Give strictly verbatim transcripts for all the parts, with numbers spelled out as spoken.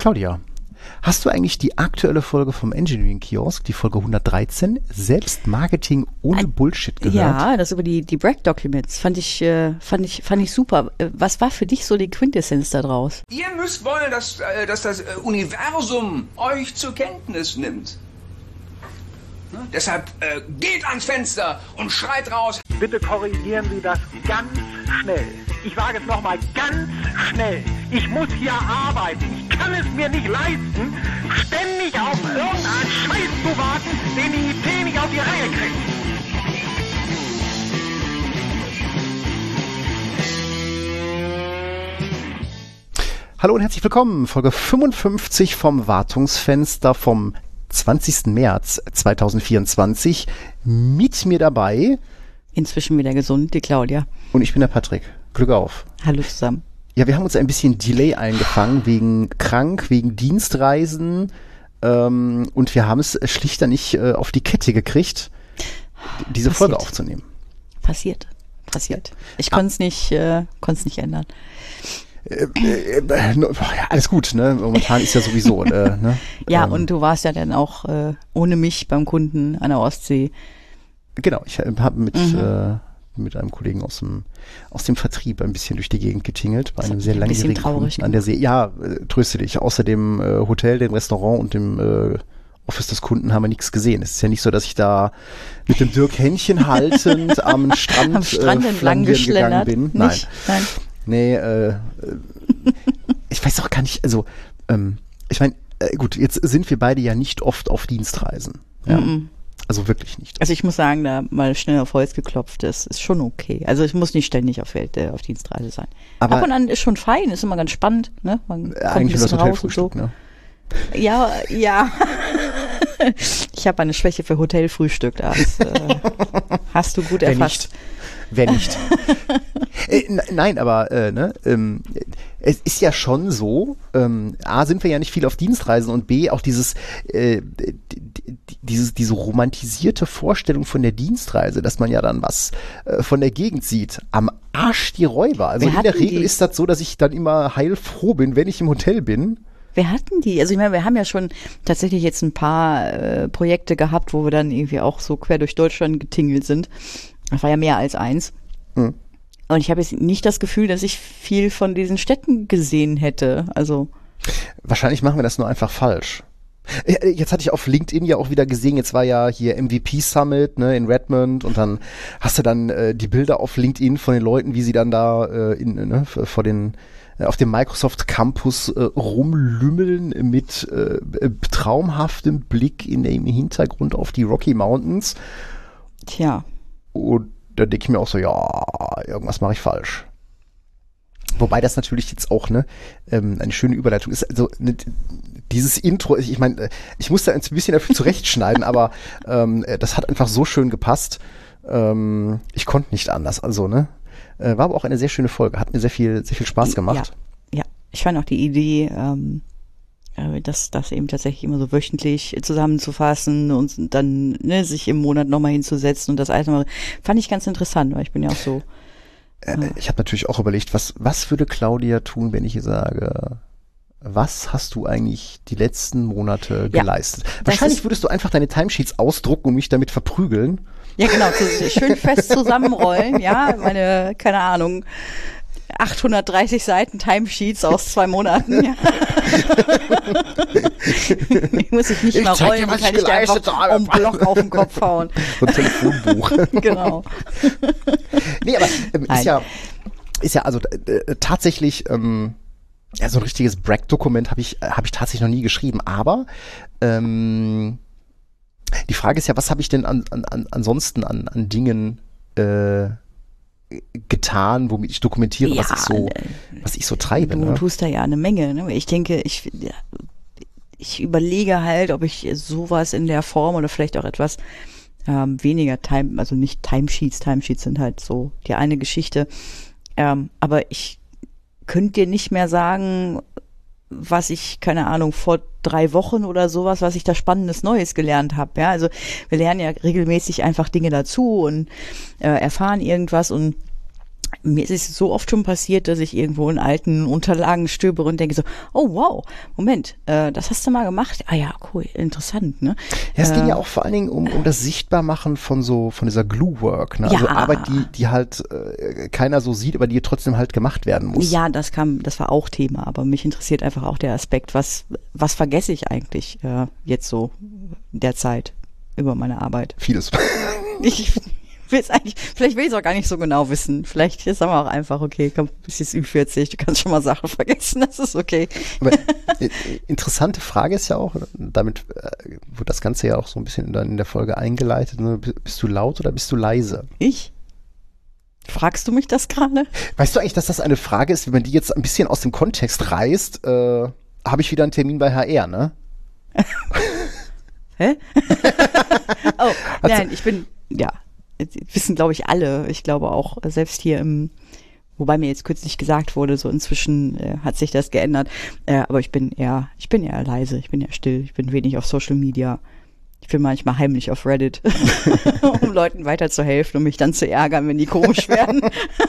Claudia, hast du eigentlich die aktuelle Folge vom Engineering Kiosk, die Folge hundertdreizehn, Selbstmarketing ohne Ein, Bullshit gehört? Ja, das über die, die Bragg Documents fand ich, äh, fand ich, fand ich super. Was war für dich so die Quintessenz da draus? Ihr müsst wollen, dass, äh, dass das Universum euch zur Kenntnis nimmt. Ne? Deshalb äh, geht ans Fenster und schreit raus. Bitte korrigieren Sie das ganz schnell. Ich sage es nochmal, ganz schnell. Ich muss hier arbeiten. Ich kann es mir nicht leisten, ständig auf irgendeinen Scheiß zu warten, den die I T nicht auf die Reihe kriegt. Hallo und herzlich willkommen. Folge fünfundfünfzig vom Wartungsfenster vom zwanzigsten März zweitausendvierundzwanzig. Mit mir dabei... Inzwischen wieder gesund, die Claudia. Und ich bin der Patrick. Glück auf. Hallo zusammen. Ja, wir haben uns ein bisschen Delay eingefangen, wegen krank, wegen Dienstreisen ähm, und wir haben es schlichter nicht äh, auf die Kette gekriegt, diese Passiert. Folge aufzunehmen. Passiert, passiert. Ich konnte es nicht, äh, konnte es nicht ändern. Äh, äh, äh, ja, alles gut, ne? Momentan ist ja sowieso. äh, ne? Ja, ähm, und du warst ja dann auch äh, ohne mich beim Kunden an der Ostsee. Genau, ich habe mit, mhm. äh, mit einem Kollegen aus dem, aus dem Vertrieb ein bisschen durch die Gegend getingelt, bei einem sehr langjährigen Kunden an der See. Ja, äh, tröste dich, außer dem äh, Hotel, dem Restaurant und dem äh, Office des Kunden haben wir nichts gesehen. Es ist ja nicht so, dass ich da mit dem Dirk Händchen haltend am Strand, am Strand äh, entlang geschlendert bin. Nein. Nicht? Nein. Nee, äh, ich weiß auch gar nicht, also, ähm, ich meine, äh, gut, jetzt sind wir beide ja nicht oft auf Dienstreisen. Ja. Mm-mm. Also wirklich nicht. Also ich muss sagen, da mal schnell auf Holz geklopft, das ist schon okay. Also ich muss nicht ständig auf, Welt, äh, auf Dienstreise sein. Aber ab und an ist schon fein, ist immer ganz spannend. Ne? Man kommt ein bisschen raus und so. Ne? Ja, ja. Ich habe eine Schwäche für Hotelfrühstück. Das äh, hast du gut erfasst. Wer nicht? äh, n- nein, aber äh, ne, ähm, es ist ja schon so, ähm, A, sind wir ja nicht viel auf Dienstreisen und B, auch dieses, äh, d- d- dieses diese romantisierte Vorstellung von der Dienstreise, dass man ja dann was äh, von der Gegend sieht, am Arsch die Räuber. Also wir in der Regel die? ist das so, dass ich dann immer heilfroh bin, wenn ich im Hotel bin. Wir hatten die, also ich meine, wir haben ja schon tatsächlich jetzt ein paar äh, Projekte gehabt, wo wir dann irgendwie auch so quer durch Deutschland getingelt sind. Das war ja mehr als eins. Mhm. Und ich habe jetzt nicht das Gefühl, dass ich viel von diesen Städten gesehen hätte. Also wahrscheinlich machen wir das nur einfach falsch. Jetzt hatte ich auf LinkedIn ja auch wieder gesehen, jetzt war ja hier M V P Summit, ne, in Redmond und dann hast du dann äh, die Bilder auf LinkedIn von den Leuten, wie sie dann da äh, in, ne, vor den äh, auf dem Microsoft Campus äh, rumlümmeln mit äh, traumhaftem Blick in dem Hintergrund auf die Rocky Mountains. Tja. Und da denke ich mir auch so, ja, irgendwas mache ich falsch. Wobei das natürlich jetzt auch ne ähm, eine schöne Überleitung ist. Also ne, dieses Intro, ich meine, ich musste ein bisschen dafür zurechtschneiden, aber ähm, das hat einfach so schön gepasst. Ähm, ich konnte nicht anders. Also ne, äh, war aber auch eine sehr schöne Folge. Hat mir sehr viel, sehr viel Spaß gemacht. Ja, ja. Ich fand auch die Idee, ähm, das, das eben tatsächlich immer so wöchentlich zusammenzufassen und dann ne, sich im Monat nochmal hinzusetzen und das alles nochmal, fand ich ganz interessant, weil ich bin ja auch so. Äh, äh. Ich habe natürlich auch überlegt, was, was würde Claudia tun, wenn ich ihr sage, was hast du eigentlich die letzten Monate ja, geleistet? Wahrscheinlich würdest du einfach deine Timesheets ausdrucken und mich damit verprügeln. Ja, genau, schön fest zusammenrollen, ja, meine, keine Ahnung, achthundertdreißig Seiten Timesheets aus zwei Monaten. Ja. Ich muss ich nicht ich mal rollen, dir, was kann ich ich dir einfach habe. einen Block auf den Kopf hauen. So ein Telefonbuch. Genau. Nee, aber ähm, ist ja, ist ja also äh, tatsächlich ähm, ja, so ein richtiges Bragg-Dokument habe ich, äh, habe ich tatsächlich noch nie geschrieben, aber ähm, die Frage ist ja, was habe ich denn an, an, an, ansonsten an, an Dingen äh, getan, womit ich dokumentiere, ja, was ich so, was ich so treibe. Du ne? tust da ja eine Menge. Ne? Ich denke, ich, ja, ich überlege halt, ob ich sowas in der Form oder vielleicht auch etwas ähm, weniger Time, also nicht Timesheets, Timesheets sind halt so die eine Geschichte. Ähm, aber ich könnte dir nicht mehr sagen, was ich, keine Ahnung, vor drei Wochen oder sowas, was ich da Spannendes Neues gelernt habe. Ja, also wir lernen ja regelmäßig einfach Dinge dazu und äh, erfahren irgendwas und mir ist es so oft schon passiert, dass ich irgendwo in alten Unterlagen stöbere und denke so, oh wow, Moment, äh, das hast du mal gemacht? Ah ja, cool, interessant, ne? Ja, es äh, ging ja auch vor allen Dingen um, um das Sichtbarmachen von so, von dieser Glue-Work, ne? Also Ja. Arbeit, die, die halt äh, keiner so sieht, aber die trotzdem halt gemacht werden muss. Ja, das kam, das war auch Thema, aber mich interessiert einfach auch der Aspekt, was, was vergesse ich eigentlich äh, jetzt so derzeit über meine Arbeit? Vieles. Ich will es eigentlich, vielleicht will ich es auch gar nicht so genau wissen. Vielleicht sagen wir auch einfach, okay, komm, du bist jetzt über vierzig, du kannst schon mal Sachen vergessen, das ist okay. Aber äh, interessante Frage ist ja auch, damit äh, wird das Ganze ja auch so ein bisschen in der, in der Folge eingeleitet, ne? Bist du laut oder bist du leise? Ich? Fragst du mich das gerade? Weißt du eigentlich, dass das eine Frage ist, wenn man die jetzt ein bisschen aus dem Kontext reißt, äh, habe ich wieder einen Termin bei H R, ne? Hä? Oh, nein, ich bin, ja, wissen glaube ich alle. Ich glaube auch, selbst hier im, wobei mir jetzt kürzlich gesagt wurde, so inzwischen äh, hat sich das geändert. Äh, aber ich bin eher, ich bin eher leise, ich bin eher still, ich bin wenig auf Social Media. Ich bin manchmal heimlich auf Reddit, um Leuten weiterzuhelfen, um mich dann zu ärgern, wenn die komisch werden.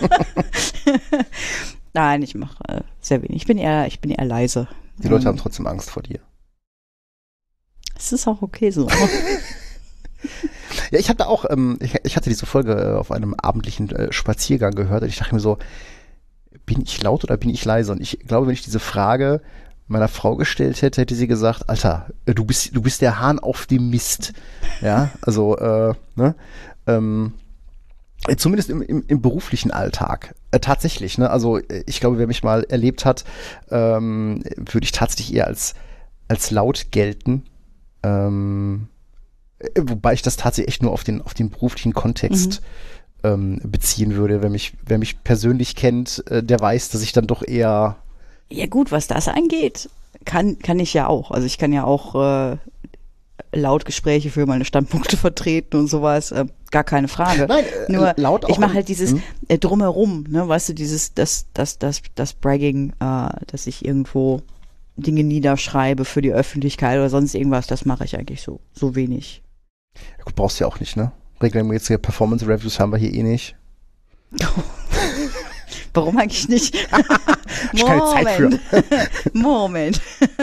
Nein, ich mache äh, sehr wenig. Ich bin eher, ich bin eher leise. Die Leute ähm, haben trotzdem Angst vor dir. Es ist auch okay so. Ja, ich hatte auch, ähm, ich, ich hatte diese Folge äh, auf einem abendlichen äh, Spaziergang gehört und ich dachte mir so, bin ich laut oder bin ich leise? Und ich glaube, wenn ich diese Frage meiner Frau gestellt hätte, hätte sie gesagt, Alter, äh, du bist, du bist der Hahn auf dem Mist. Ja, also, äh, ne, ähm, äh, zumindest im, im, im beruflichen Alltag. Äh, tatsächlich, ne, also äh, ich glaube, wer mich mal erlebt hat, ähm, würde ich tatsächlich eher als, als laut gelten. Ähm, wobei ich das tatsächlich echt nur auf den, auf den beruflichen Kontext mhm. ähm, beziehen würde. Wer mich, wer mich persönlich kennt, äh, der weiß, dass ich dann doch eher. Ja gut, was das angeht, kann, kann ich ja auch. Also ich kann ja auch äh, laut Gespräche für meine Standpunkte vertreten und sowas. Äh, gar keine Frage. Nein, äh, Nur laut auch ich mache im- halt dieses hm? äh, Drumherum, ne, weißt du, dieses, das, das, das, das Bragging, äh, dass ich irgendwo Dinge niederschreibe für die Öffentlichkeit oder sonst irgendwas, das mache ich eigentlich so, so wenig. Ja, gut, brauchst du ja auch nicht, ne? Regelmäßige Performance-Reviews haben wir hier eh nicht. Warum eigentlich nicht? Ich keine Zeit für. Moment.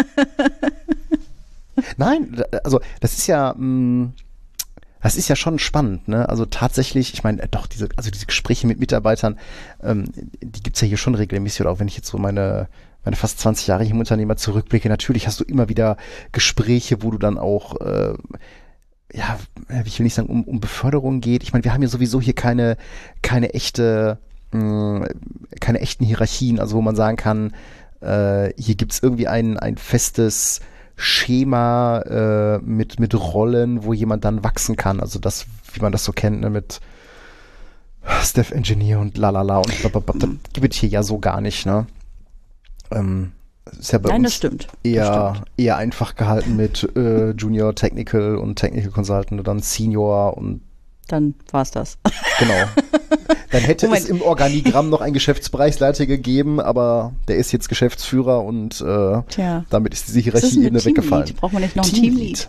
Nein, da- also das ist ja, mh, das ist ja schon spannend, ne? Also tatsächlich, ich meine, äh, doch, diese, also diese Gespräche mit Mitarbeitern, ähm, die gibt's ja hier schon regelmäßig, oder auch wenn ich jetzt so meine, meine fast zwanzig Jahre hier im Unternehmer zurückblicke, natürlich hast du immer wieder Gespräche, wo du dann auch, äh, ja, ich will nicht sagen, um, um Beförderung geht. Ich meine, wir haben ja sowieso hier keine, keine echte, mh, keine echten Hierarchien, also wo man sagen kann, äh, hier gibt's irgendwie ein, ein festes Schema äh, mit, mit Rollen, wo jemand dann wachsen kann. Also das, wie man das so kennt, ne, mit Staff Engineer und lalala und blablabla. Das gibt es hier ja so gar nicht, ne? Ähm, ist ja bei Nein, das uns stimmt. eher, Das stimmt. eher einfach gehalten mit äh, Junior Technical und Technical Consultant und dann Senior und Dann war's das. genau. Dann hätte Moment. es im Organigramm noch einen Geschäftsbereichsleiter gegeben, aber der ist jetzt Geschäftsführer und äh, Tja. damit ist diese Was ist denn Hierarchieebene mit Teamlead? weggefallen. Braucht man nicht noch ein Teamlead?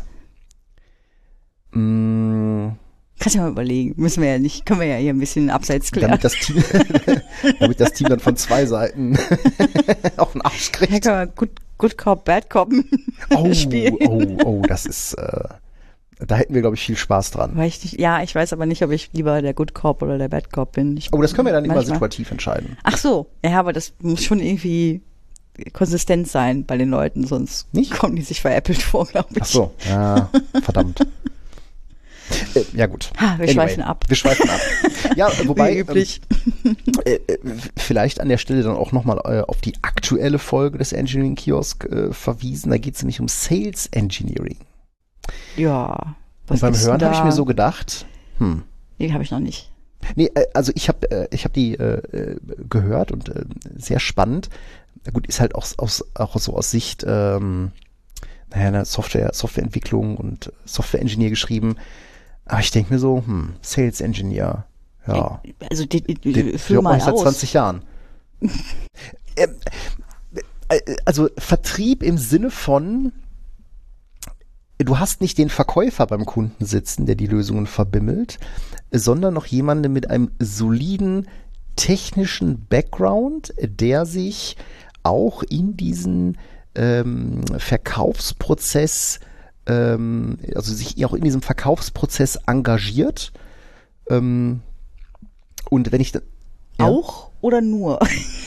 Mm, Kannst du ja mal überlegen. Müssen wir ja nicht, können wir ja hier ein bisschen abseits klären. damit das Team, damit das Team dann von zwei Seiten auf den Arsch Ja, kriegt. kann man Good, Good Cop, Bad Cop Oh, spielen. oh, oh, das ist, äh, da hätten wir, glaube ich, viel Spaß dran. Weil ich nicht, ja, ich weiß aber nicht, ob ich lieber der Good Cop oder der Bad Cop bin. Ich, Oh, das können wir dann immer manchmal- situativ entscheiden. Ach so, ja, aber das muss schon irgendwie konsistent sein bei den Leuten, sonst Nicht? kommen die sich veräppelt vor, glaube ich. Ach so, ja, verdammt. Äh, ja gut. Ha, wir schweifen ab. Wir schweifen ab. Ja, wobei, Wie üblich. Ähm, äh, äh, vielleicht an der Stelle dann auch nochmal äh, auf die aktuelle Folge des Engineering Kiosk äh, verwiesen. Da geht es nämlich um Sales Engineering. Ja. Und beim gibt's Hören denn habe ich da? mir so gedacht, hm, Die habe ich noch nicht. nee, äh, also ich habe äh, ich habe die äh, äh, gehört und äh, sehr spannend. Na gut, ist halt auch aus auch so aus Sicht ähm, naja, eine Software Softwareentwicklung und Software-Engineer geschrieben. Aber ich denke mir so, hm, Sales Engineer, ja, Also die, die, die, den führ hört man mal seit aus. zwanzig Jahren. ähm, äh, also Vertrieb im Sinne von, du hast nicht den Verkäufer beim Kunden sitzen, der die Lösungen verbimmelt, sondern noch jemanden mit einem soliden technischen Background, der sich auch in diesen ähm, Verkaufsprozess, ähm, also sich auch in diesem Verkaufsprozess engagiert. Ähm, und wenn ich da, ja. Auch oder nur?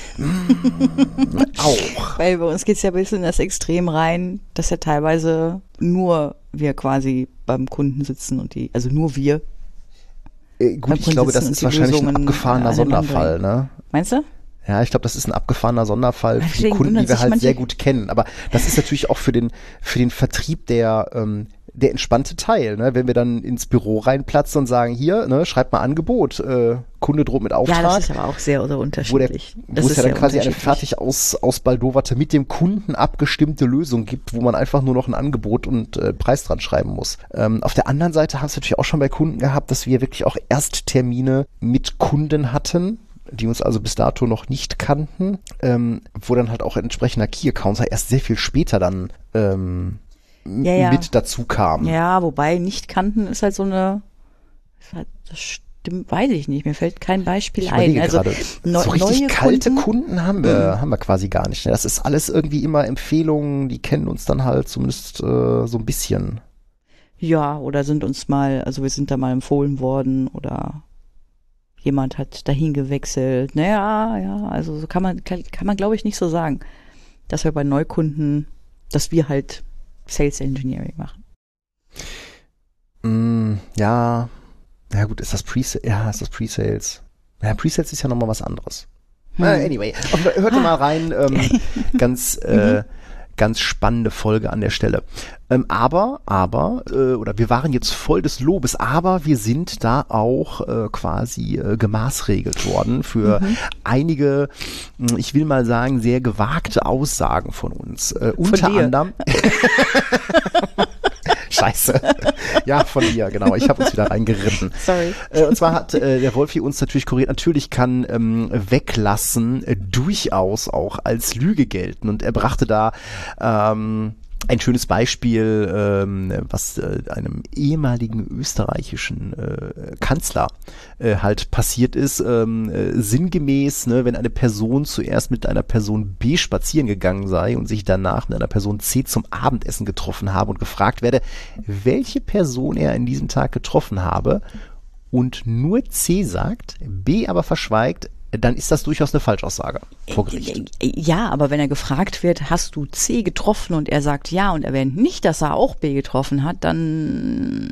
Auch. Weil bei uns geht es ja bis in das Extrem rein, dass ja teilweise nur wir quasi beim Kunden sitzen und die, also nur wir. Äh, gut, ich glaube, das ist wahrscheinlich Lösungen ein abgefahrener Sonderfall, ne? Meinst du? Ja, ich glaube, das ist ein abgefahrener Sonderfall für die Deswegen Kunden, die wir wundern halt sich sehr manche- gut kennen. Aber das ist natürlich auch für den, für den Vertrieb der, ähm, der entspannte Teil, ne? Wenn wir dann ins Büro reinplatzen und sagen, hier, ne, schreibt mal Angebot, äh, Kunde droht mit Auftrag. Ja, das ist aber auch sehr oder unterschiedlich. Wo, der, das wo es ist ja dann sehr quasi eine unterschiedlich. fertig aus, ausbaldowerte, mit dem Kunden abgestimmte Lösung gibt, wo man einfach nur noch ein Angebot und äh, Preis dran schreiben muss. Ähm, auf der anderen Seite haben es natürlich auch schon bei Kunden gehabt, dass wir wirklich auch Ersttermine mit Kunden hatten, die uns also bis dato noch nicht kannten, ähm, wo dann halt auch ein entsprechender Key-Accounter erst sehr viel später dann ähm, Ja, ja. mit dazu kam. Ja, wobei nicht kannten ist halt so eine, ist halt, das stimmt, weiß ich nicht, mir fällt kein Beispiel Ich ein. überlege Also gerade, neu- so richtig neue kalte Kunden, Kunden, haben wir, haben wir quasi gar nicht. Ne? Das ist alles irgendwie immer Empfehlungen, die kennen uns dann halt zumindest äh, so ein bisschen. ja, oder sind uns mal, also wir sind da mal empfohlen worden oder jemand hat dahin gewechselt. Naja, ja, also so kann man, kann, kann man glaube ich nicht so sagen, dass wir bei Neukunden, dass wir halt Sales Engineering machen. Mm, ja, ja gut, ist das Pre-Sales? Ja, ist das Pre-Sales? Ja, Pre-Sales ist ja nochmal was anderes. Hm. Äh, anyway, hört mal rein, ähm, ganz, äh, ganz spannende Folge an der Stelle. Ähm, aber, aber, äh, oder wir waren jetzt voll des Lobes, aber wir sind da auch äh, quasi äh, gemaßregelt worden für Mhm. einige, mh, ich will mal sagen, sehr gewagte Aussagen von uns. Äh, unter dir. anderem. Scheiße. Ja, von dir, genau. Ich habe uns wieder reingeritten. Sorry. Äh, und zwar hat äh, der Wolfi uns natürlich korrigiert, natürlich kann ähm, Weglassen äh, durchaus auch als Lüge gelten. Und er brachte da ähm, ein schönes Beispiel, ähm, was äh, einem ehemaligen österreichischen äh, Kanzler äh, halt passiert ist. Ähm, äh, sinngemäß, ne, wenn eine Person zuerst mit einer Person B spazieren gegangen sei und sich danach mit einer Person C zum Abendessen getroffen habe und gefragt werde, welche Person er an diesem Tag getroffen habe und nur C sagt, B aber verschweigt, dann ist das durchaus eine Falschaussage vor Gericht. Ja, aber wenn er gefragt wird, hast du C getroffen und er sagt ja und erwähnt nicht, dass er auch B getroffen hat, dann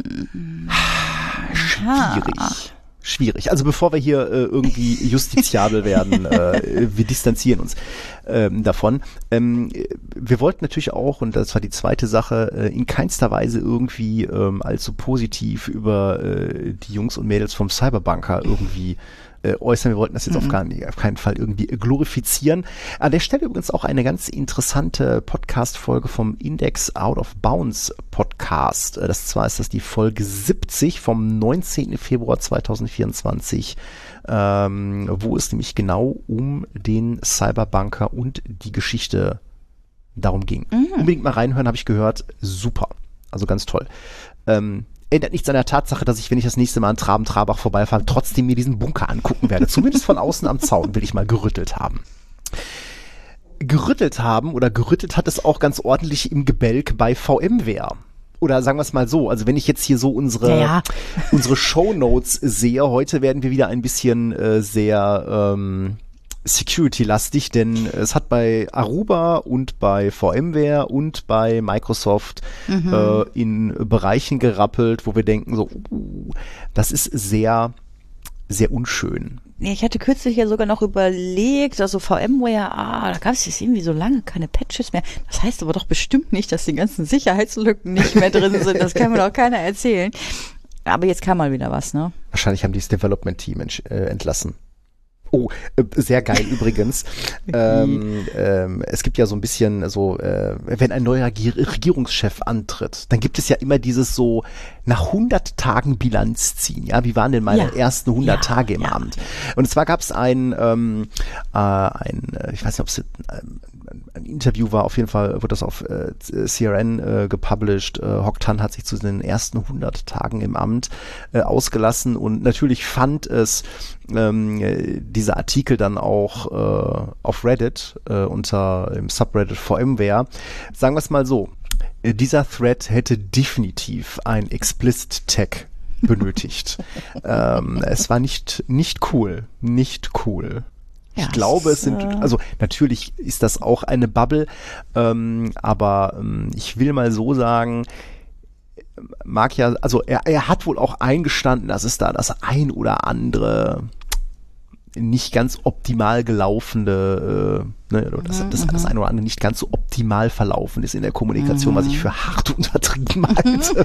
Schwierig. Schwierig. Also bevor wir hier äh, irgendwie justiziabel werden, äh, wir distanzieren uns ähm, davon. Ähm, wir wollten natürlich auch, und das war die zweite Sache, äh, in keinster Weise irgendwie ähm, allzu positiv über äh, die Jungs und Mädels vom Cyberbunker irgendwie äh, äußern. Wir wollten das jetzt Mhm. auf, keinen, auf keinen Fall irgendwie glorifizieren. An der Stelle übrigens auch eine ganz interessante Podcast-Folge vom Index Out of Bounds Podcast. Äh, Das zwar ist das die Folge siebzig vom neunzehnten Februar zweitausendvierundzwanzig, ähm, wo es nämlich genau um den Cyberbunker und die Geschichte darum ging. Mhm. Unbedingt mal reinhören, habe ich gehört. Super. Also ganz toll. Ähm, ändert nichts an der Tatsache, dass ich, wenn ich das nächste Mal an Traben-Trabach vorbeifahre, trotzdem mir diesen Bunker angucken werde. Zumindest von außen am Zaun will ich mal gerüttelt haben. Gerüttelt haben oder gerüttelt hat es auch ganz ordentlich im Gebälk bei VMware. Oder sagen wir es mal so, also wenn ich jetzt hier so unsere, Ja, ja. unsere Shownotes sehe, heute werden wir wieder ein bisschen äh, sehr ähm, Security-lastig, denn es hat bei Aruba und bei VMware und bei Microsoft Mhm. äh, in Bereichen gerappelt, wo wir denken so, uh, das ist sehr, sehr unschön. Ja, ich hatte kürzlich ja sogar noch überlegt, also VMware, ah, da gab es jetzt irgendwie so lange keine Patches mehr. Das heißt aber doch bestimmt nicht, dass die ganzen Sicherheitslücken nicht mehr drin sind. Das kann mir doch keiner erzählen. Aber jetzt kam mal wieder was, ne? Wahrscheinlich haben die das Development-Team entsch- äh, entlassen. Oh, äh, sehr geil übrigens. ähm, ähm, es gibt ja so ein bisschen so, äh, wenn ein neuer Gier- Regierungschef antritt, dann gibt es ja immer dieses so, nach hundert Tagen Bilanz ziehen. Ja, wie waren denn meine Ja. ersten hundert Ja, Tage im ja. Amt? Und zwar gab es ein, ähm, äh, ein, äh, ich weiß nicht, ob es ein, ein Interview war, auf jeden Fall wurde das auf äh, C R N äh, gepublished. Äh, Hock Tan hat sich zu den ersten hundert Tagen im Amt äh, ausgelassen und natürlich fand es ähm, äh, dieser Artikel dann auch äh, auf Reddit äh, unter im Subreddit VMware. Sagen wir es mal so, äh, dieser Thread hätte definitiv ein Explicit Tag benötigt. ähm, es war nicht, nicht cool, nicht cool. Ich Ja, glaube, es es, sind, äh, also natürlich ist das auch eine Bubble, ähm, aber ähm, ich will mal so sagen, mag ja, also er, er hat wohl auch eingestanden, dass es da das ein oder andere nicht ganz optimal gelaufene, äh, ne, oder das, das, das ein oder andere nicht ganz so optimal verlaufen ist in der Kommunikation, was ich für hart untertrieben halte.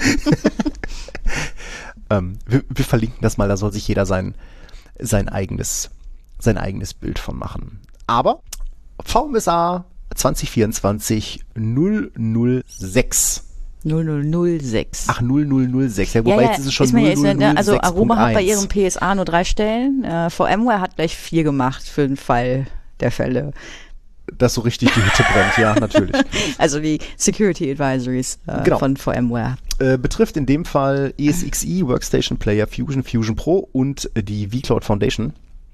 ähm, wir, wir verlinken das mal, da soll sich jeder sein, sein eigenes sein eigenes Bild von machen. Aber V M S A zwanzig vierundzwanzig null null sechs. null null null sechs. Ach, null null null sechs. Ja, wobei ja, ja, jetzt ist es schon ist mir null jetzt, null null ne, also sechs Punkt Aroma hat bei eins. ihrem P S A nur drei Stellen. Äh, VMware hat gleich vier gemacht für den Fall der Fälle. Dass so richtig die Hütte brennt, ja, natürlich. Also die Security Advisories äh, Genau. von VMware. Äh, betrifft in dem Fall E S X i, Workstation Player, Fusion, Fusion Pro und äh, die vCloud Foundation.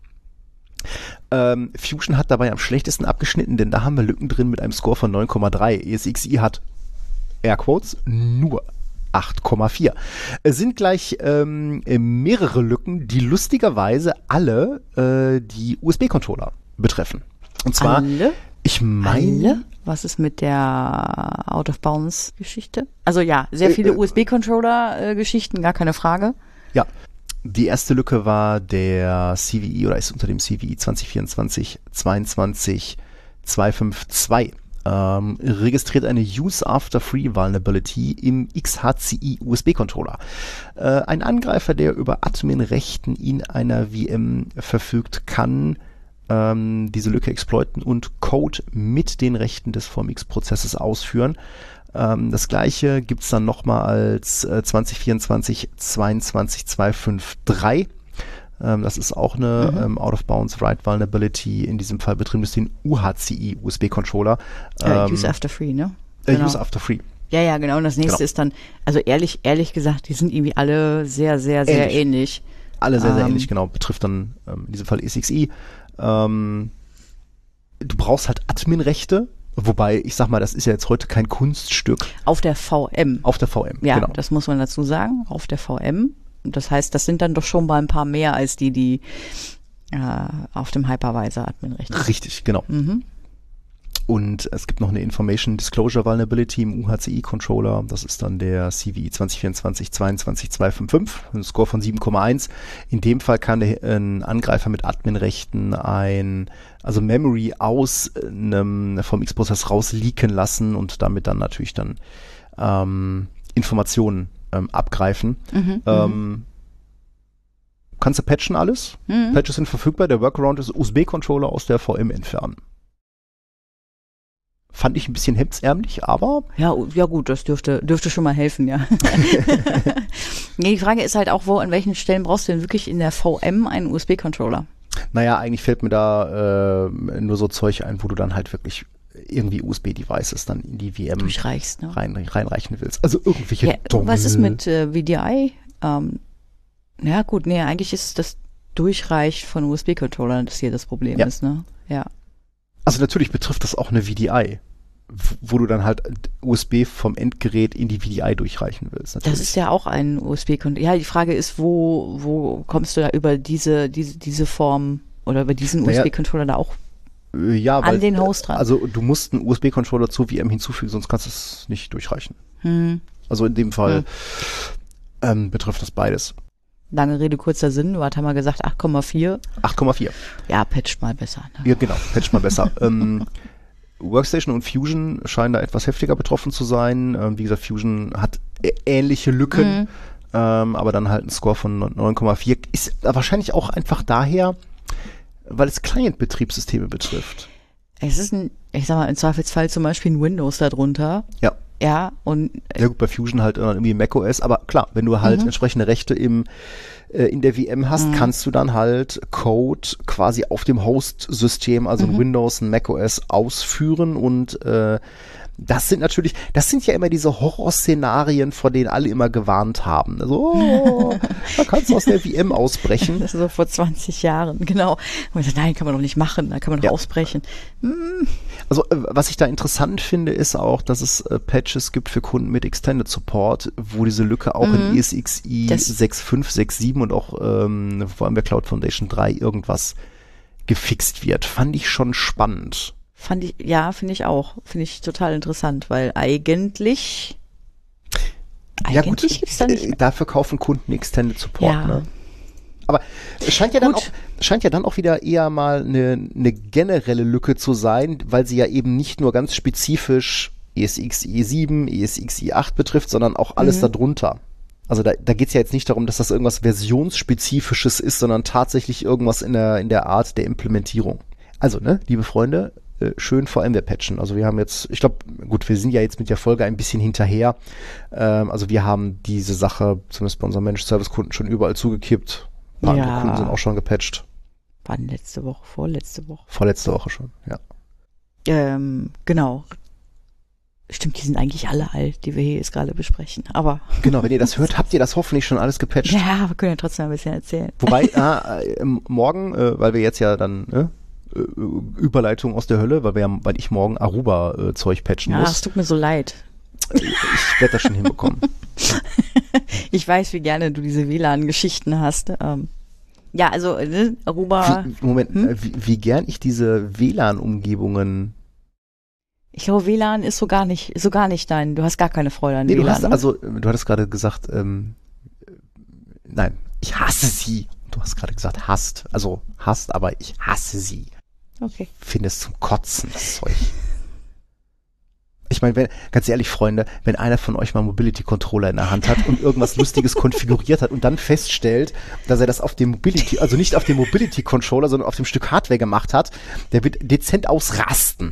Ähm, Fusion hat dabei am schlechtesten abgeschnitten, denn da haben wir Lücken drin mit einem Score von neun Komma drei. E S X i hat, Airquotes, nur acht Komma vier. Es sind gleich ähm, mehrere Lücken, die lustigerweise alle äh, die U S B-Controller betreffen. Und zwar, Alle? ich meine, Alle? Was ist mit der Out-of-Bounds-Geschichte? Also ja, sehr viele Äh, äh, U S B-Controller-Geschichten, gar keine Frage. ja, die erste Lücke war der C V I oder ist unter dem C V I zwanzig vierundzwanzig zweiundzwanzig zweihundertzweiundfünfzig. Ähm, registriert eine Use After Free Vulnerability im X H C I U S B-Controller. Äh, ein Angreifer, der über Admin-Rechten in einer V M verfügt, kann ähm, diese Lücke exploiten und Code mit den Rechten des V M X-Prozesses ausführen. Ähm, das gleiche gibt es dann nochmal als äh, zwanzig vierundzwanzig zweiundzwanzig zweihundertdreiundfünfzig. Ähm, das ist auch eine Mhm. ähm, Out-of-Bounds-Write Vulnerability. In diesem Fall betrifft es den U H C I U S B-Controller. Äh, Ähm, Use After Free, ne? äh, Genau. Use After Free. Ja, ja, genau. Und das nächste Genau. ist dann, also ehrlich, ehrlich gesagt, die sind irgendwie alle sehr, sehr, sehr Ähnlich. ähnlich. Alle sehr, sehr Ähm, ähnlich, genau. Betrifft dann ähm, in diesem Fall E S X i. Ähm, du brauchst halt Admin-Rechte, wobei, ich sag mal, das ist ja jetzt heute kein Kunststück Auf der V M. auf der V M. Ja, genau. das muss man dazu sagen, auf der V M. Das heißt, das sind dann doch schon mal ein paar mehr als die, die äh, auf dem Hypervisor-Admin-Recht sind. Richtig, genau. Mhm. Und es gibt noch eine Information Disclosure Vulnerability im U H C I-Controller. Das ist dann der C V I zwanzig vierundzwanzig zweiundzwanzig zweihundertfünfundfünfzig, ein Score von sieben Komma eins. In dem Fall kann der, ein Angreifer mit Admin-Rechten ein, also Memory aus einem V M X-Prozess rausleaken lassen und damit dann natürlich dann ähm, Informationen ähm, abgreifen. Mhm, Ähm, kannst du patchen alles? Mhm. Patches sind verfügbar. Der Workaround ist U S B-Controller aus der V M entfernen. Fand ich ein bisschen hemdsärmlich, aber Ja, ja gut, das dürfte, dürfte schon mal helfen, ja. Nee, die Frage ist halt auch, wo, an welchen Stellen brauchst du denn wirklich in der V M einen U S B-Controller? naja, eigentlich fällt mir da äh, nur so Zeug ein, wo du dann halt wirklich irgendwie U S B-Devices dann in die V M Durchreichst, ne? rein, reinreichen willst. Also irgendwelche Ja, Dongle. was ist mit äh, V D I? Ähm, ja gut, nee, eigentlich ist das Durchreicht von U S B-Controllern, das hier das Problem Ja. ist, ne? Ja. Also natürlich betrifft das auch eine V D I, w- wo du dann halt U S B vom Endgerät in die V D I durchreichen willst. Natürlich. Das ist ja auch ein U S B-Controller. Ja, die Frage ist, wo, wo kommst du da über diese, diese, diese Form oder über diesen Naja, U S B-Controller da auch? Äh, ja, an weil, den Host dran. Also du musst einen U S B-Controller zur V M hinzufügen, sonst kannst du es nicht durchreichen. Hm. Also in dem Fall Hm. ähm, betrifft das beides. Lange Rede, kurzer Sinn. Du hast mal gesagt acht Komma vier. acht Komma vier. Ja, patcht mal besser. Ne? Ja, genau, patcht mal besser. ähm, Workstation und Fusion scheinen da etwas heftiger betroffen zu sein. Ähm, wie gesagt, Fusion hat ä- ähnliche Lücken, Mhm. ähm, aber dann halt ein Score von neun Komma vier. Ist wahrscheinlich auch einfach daher, weil es Client-Betriebssysteme betrifft. Es ist ein, ich sag mal, im Zweifelsfall zum Beispiel ein Windows darunter. Ja. Ja, und ja gut, bei Fusion halt irgendwie macOS, aber klar, wenn du halt Mhm. entsprechende Rechte im äh, in der V M hast, Mhm. kannst du dann halt Code quasi auf dem Host-System, also ein Mhm. Windows, ein macOS ausführen und äh, das sind natürlich, das sind ja immer diese Horrorszenarien, vor denen alle immer gewarnt haben. Also, oh, da kannst du aus der V M ausbrechen. das ist so vor zwanzig Jahren, genau. Und ich dachte, nein, kann man doch nicht machen, da kann man doch Ja. ausbrechen. Also äh, was ich da interessant finde, ist auch, dass es äh, Patches gibt für Kunden mit Extended Support, wo diese Lücke auch in Mhm. E S X i Das- sechs Punkt fünf, sechs Punkt sieben und auch ähm, vor allem bei Cloud Foundation drei irgendwas gefixt wird. Fand ich schon spannend. Fand ich, ja, finde ich auch. Finde ich total interessant, weil eigentlich, Ja eigentlich gut, gibt's da nicht äh, mehr. dafür kaufen Kunden Extended Support. Ja. Ne? Aber es scheint ja dann Gut. auch, scheint ja dann auch wieder eher mal eine, eine generelle Lücke zu sein, weil sie ja eben nicht nur ganz spezifisch E S X i sieben, E S X i acht betrifft, sondern auch alles Mhm. darunter. Also da, da geht es ja jetzt nicht darum, dass das irgendwas Versionsspezifisches ist, sondern tatsächlich irgendwas in der, in der Art der Implementierung. Also, ne, liebe Freunde, äh, schön VMware patchen. Also wir haben jetzt, ich glaube, gut, wir sind ja jetzt mit der Folge ein bisschen hinterher. Ähm, also wir haben diese Sache, zumindest bei unseren Managed Service Kunden, schon überall zugekippt. Ein paar Ja. andere Kunden sind auch schon gepatcht. Wann letzte Woche, vorletzte Woche. Vorletzte Woche schon, ja. Ähm, genau. Stimmt, die sind eigentlich alle alt, die wir hier jetzt gerade besprechen. Aber Genau, wenn ihr das hört, habt ihr das hoffentlich schon alles gepatcht. ja, wir können ja trotzdem ein bisschen erzählen. Wobei, ah, äh, morgen, äh, weil wir jetzt ja dann, ne, äh, Überleitung aus der Hölle, weil wir ja, weil ich morgen Aruba-Zeug patchen Ja, es muss. tut mir so leid. Ich werde das schon hinbekommen. Ich weiß, wie gerne du diese W L A N-Geschichten hast. Ähm, ja, also ne, Aruba, Wie, Moment, Hm? äh, wie, wie gern ich diese W L A N-Umgebungen. ich glaube, W L A N ist so gar nicht, so gar nicht dein, du hast gar keine Freude an Nee, W du L A N. hast, ne? also, du hattest gerade gesagt, ähm, äh, nein, ich hasse sie. Du hast gerade gesagt, hasst. Also, hasst, aber ich hasse sie. Okay. Finde es zum Kotzen, das Zeug. Ich meine, wenn, ganz ehrlich, Freunde, wenn einer von euch mal Mobility-Controller in der Hand hat und irgendwas Lustiges konfiguriert hat und dann feststellt, dass er das auf dem Mobility, also nicht auf dem Mobility-Controller, sondern auf dem Stück Hardware gemacht hat, der wird dezent ausrasten.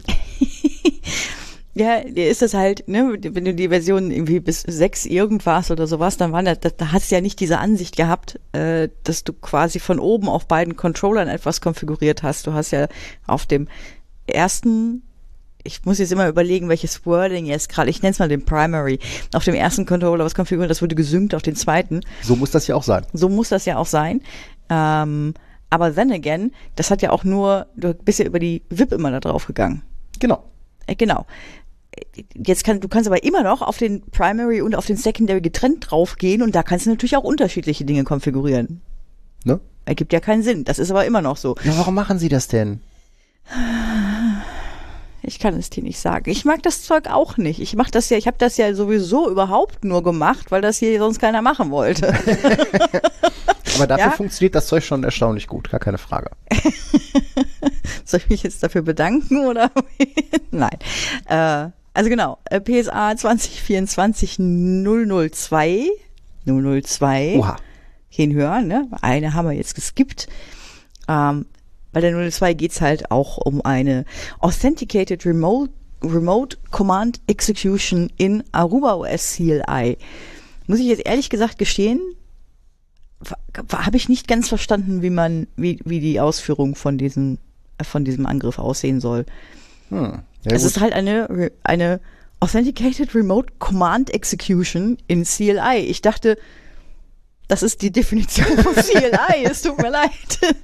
Ja, dir ist das halt, ne, wenn du die Version irgendwie bis sechs irgendwas oder sowas, dann war das, da, da hast du ja nicht diese Ansicht gehabt, äh, dass du quasi von oben auf beiden Controllern etwas konfiguriert hast. Du hast ja auf dem ersten, ich muss jetzt immer überlegen, welches Wording jetzt gerade, ich nenne es mal den Primary, auf dem ersten Controller was konfiguriert, das wurde gesynkt auf den zweiten. So muss das ja auch sein. So muss das ja auch sein. Ähm, aber then again, das hat ja auch nur, du bist ja über die V I P immer da drauf gegangen. Genau. Äh, genau. Jetzt kann, du kannst aber immer noch auf den Primary und auf den Secondary getrennt draufgehen und da kannst du natürlich auch unterschiedliche Dinge konfigurieren. Ne? Ergibt ja keinen Sinn. Das ist aber immer noch so. Ja, warum machen sie das denn? Ich kann es dir nicht sagen. Ich mag das Zeug auch nicht. Ich mach das ja, ich habe das ja sowieso überhaupt nur gemacht, weil das hier sonst keiner machen wollte. Aber dafür Ja? funktioniert das Zeug schon erstaunlich gut, gar keine Frage. Soll ich mich jetzt dafür bedanken oder? Nein. Äh, also genau, äh, P S A zwanzig vierundzwanzig null null zwei null null zwei Oha. hinhören, ne? Eine haben wir jetzt geskippt. Ähm, bei der null null zwei geht's halt auch um eine Authenticated Remote, Remote Command Execution in Aruba O S C L I. Muss ich jetzt ehrlich gesagt gestehen, habe ich nicht ganz verstanden, wie man, wie, wie die Ausführung von diesem, von diesem Angriff aussehen soll. Hm. Ja, es gut. ist halt eine, eine Authenticated Remote Command Execution in C L I. Ich dachte, das ist die Definition von C L I. Es tut mir leid.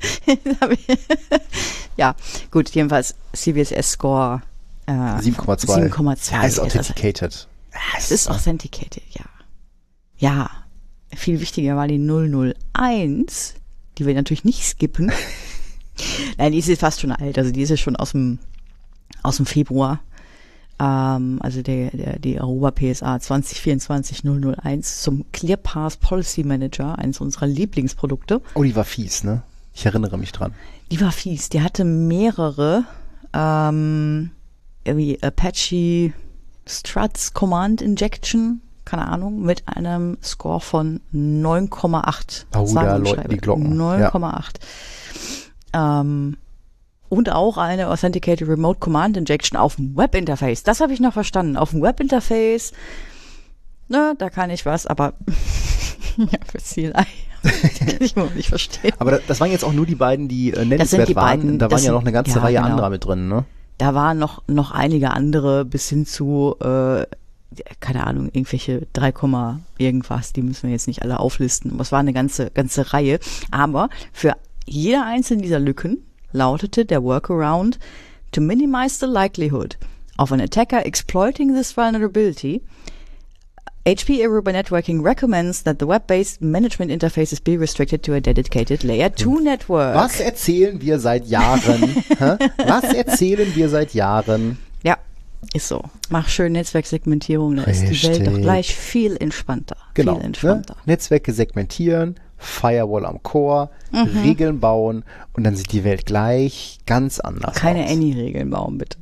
Ja, gut, jedenfalls C V S S-Score äh, sieben Komma zwei. sieben Komma zwei. Ja, ist authenticated. Es ist authenticated, ja. Ja, viel wichtiger war die null null eins, die wir natürlich nicht skippen. Nein, die ist jetzt fast schon alt, also die ist ja schon aus dem aus dem Februar. Ähm, also der, der, die Aruba P S A zwanzig vierundzwanzig null null eins zum ClearPath Policy Manager, eines unserer Lieblingsprodukte. Oh, die war fies, ne? Ich erinnere mich dran. Die war fies. Die hatte mehrere ähm, irgendwie Apache Struts Command Injection, keine Ahnung, mit einem Score von neun Komma acht. Oh, da läuten die Glocken. neun Komma acht. Ja. Ähm, und auch eine Authenticated Remote Command Injection auf dem Webinterface. Das habe ich noch verstanden. Auf dem Webinterface, ne, da kann ich was, aber ja, für C L I kann ich immer nicht verstehen. Aber das, das waren jetzt auch nur die beiden, die äh, nennenswert die waren. beiden, da waren ja sind, noch eine ganze ja, Reihe genau. anderer mit drin, ne? Da waren noch, noch einige andere bis hin zu, äh, keine Ahnung, irgendwelche drei, irgendwas, die müssen wir jetzt nicht alle auflisten. Aber es war eine ganze, ganze Reihe. Aber für jede einzelne dieser Lücken lautete der Workaround: to minimize the likelihood of an attacker exploiting this vulnerability, H P Aruba Networking recommends that the web-based management interfaces be restricted to a dedicated Layer two network. Was erzählen wir seit Jahren? Hä? Was erzählen wir seit Jahren? Ja, ist so. Mach schön Netzwerksegmentierung, da ist die Welt Richtig. doch gleich viel entspannter. Genau. Viel entspannter. Ne? Netzwerke segmentieren, Firewall am Core, Regeln bauen und dann sieht die Welt gleich ganz anders Keine aus. Any-Regeln bauen, bitte.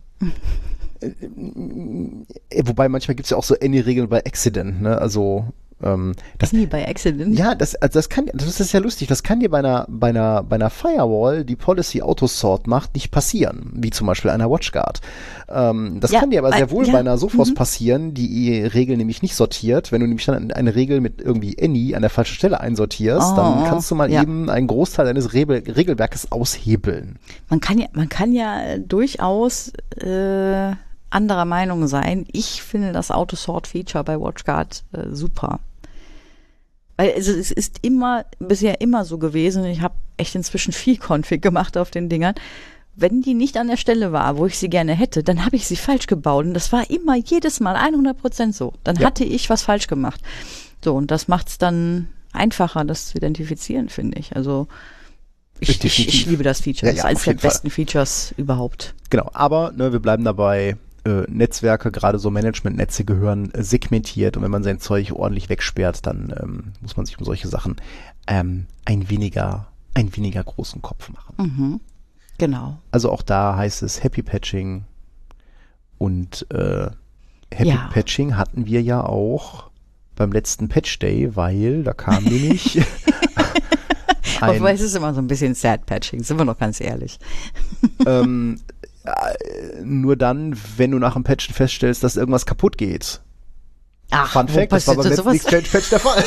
Wobei manchmal gibt es ja auch so Any-Regeln bei Accident, ne? Also ähm, das, Nie bei Accident. ja, das, also das kann, das ist ja lustig, das kann dir bei einer, bei einer, bei einer Firewall, die Policy Autosort macht, nicht passieren, wie zum Beispiel einer WatchGuard. Ähm, das Ja, kann dir aber sehr äh, wohl ja, bei einer Sophos mhm. passieren, die die Regel nämlich nicht sortiert. Wenn du nämlich dann eine Regel mit irgendwie Any an der falschen Stelle einsortierst, Oh, dann kannst du mal ja. eben einen Großteil deines Regel Regelwerkes aushebeln. Man kann ja, man kann ja durchaus äh, anderer Meinung sein. Ich finde das Autosort-Feature bei WatchGuard äh, super. Weil also es ist immer, bisher immer so gewesen, ich habe echt inzwischen viel Config gemacht auf den Dingern. Wenn die nicht an der Stelle war, wo ich sie gerne hätte, dann habe ich sie falsch gebaut. Und das war immer jedes Mal hundert Prozent so. Dann Ja. hatte ich was falsch gemacht. So, und das macht es dann einfacher, das zu identifizieren, finde ich. Also ich, ich, Definitiv. ich liebe das Feature. Ja, das ist ja, eines auf der jeden Fall. besten Features überhaupt. Genau, aber ne, wir bleiben dabei, äh, Netzwerke, gerade so Managementnetze gehören äh, segmentiert und wenn man sein Zeug ordentlich wegsperrt, dann ähm, muss man sich um solche Sachen ähm, ein weniger, ein weniger großen Kopf machen. Mhm. Genau. Also auch da heißt es Happy Patching und äh, Happy Ja. Patching hatten wir ja auch beim letzten Patch Day, weil da kam nämlich ein, Aber es ist immer so ein bisschen Sad-Patching, sind wir noch ganz ehrlich. ähm, äh, nur dann, wenn du nach dem Patchen feststellst, dass irgendwas kaputt geht. Ach, Fun wo Fact, das war beim passiert letzten sowas? Exchange-Patch der Fall.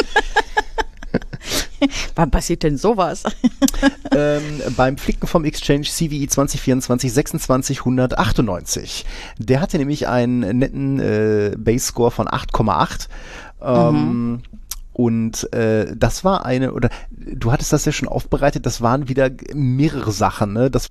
Wann passiert denn sowas? ähm, beim Flicken vom Exchange C V E zwanzig vierundzwanzig sechsundzwanzig hundertachtundneunzig. Der hatte nämlich einen netten äh, Base-Score von acht Komma acht. Ähm, Mhm. Und äh, das war eine, oder du hattest das ja schon aufbereitet, das waren wieder mehrere Sachen, ne? Das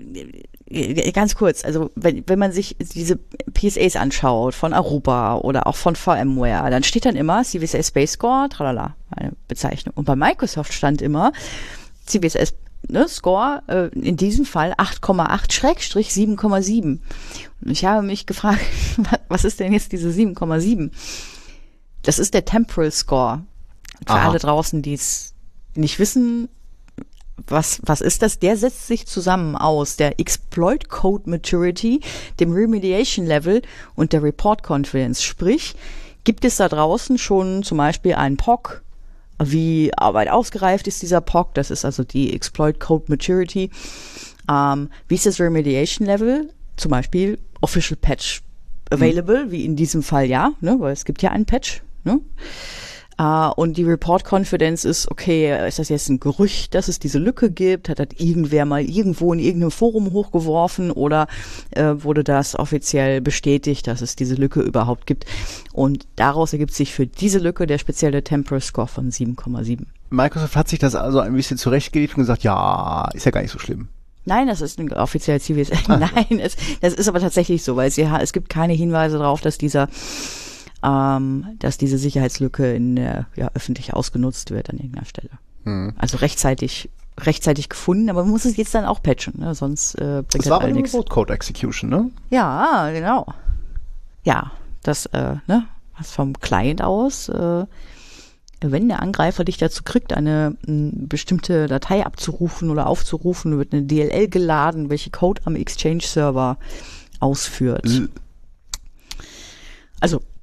Ganz kurz, also wenn, wenn man sich diese P S As anschaut von Aruba oder auch von VMware, dann steht dann immer C V S S Base Score, tralala, eine Bezeichnung. Und bei Microsoft stand immer C V S S ne, Score, äh, in diesem Fall acht Komma acht Schrägstrich sieben Komma sieben. Und ich habe mich gefragt, was ist denn jetzt diese sieben Komma sieben? Das ist der Temporal Score. Für Aha. alle draußen, die es nicht wissen, was, was ist das? Der setzt sich zusammen aus der Exploit Code Maturity, dem Remediation Level und der Report Confidence. Sprich, gibt es da draußen schon zum Beispiel einen P O C? Wie weit ausgereift ist dieser P O C? Das ist also die Exploit Code Maturity. Ähm, wie ist das Remediation Level? Zum Beispiel Official Patch Available, mhm. wie in diesem Fall ja, ne? Weil es gibt ja einen Patch. Ne? Uh, und die Report Confidence ist, okay, ist das jetzt ein Gerücht, dass es diese Lücke gibt? Hat das irgendwer mal irgendwo in irgendeinem Forum hochgeworfen oder äh, wurde das offiziell bestätigt, dass es diese Lücke überhaupt gibt? Und daraus ergibt sich für diese Lücke der spezielle Temporal Score von sieben Komma sieben. Microsoft hat sich das also ein bisschen zurechtgelegt und gesagt, ja, ist ja gar nicht so schlimm. Nein, das ist ein offizieller C V S S. Nein, es, das ist aber tatsächlich so, weil es, ja, es gibt keine Hinweise darauf, dass dieser Ähm, dass diese Sicherheitslücke in der, ja, öffentlich ausgenutzt wird an irgendeiner Stelle. Hm. Also rechtzeitig rechtzeitig gefunden, aber man muss es jetzt dann auch patchen, ne? Sonst äh, bringt das das war all aber nichts. Remote Code Execution, ne? Ja, genau. Ja, das, äh, ne, was vom Client aus, äh, wenn der Angreifer dich dazu kriegt, eine m, bestimmte Datei abzurufen oder aufzurufen, wird eine D L L geladen, welche Code am Exchange-Server ausführt. L- Also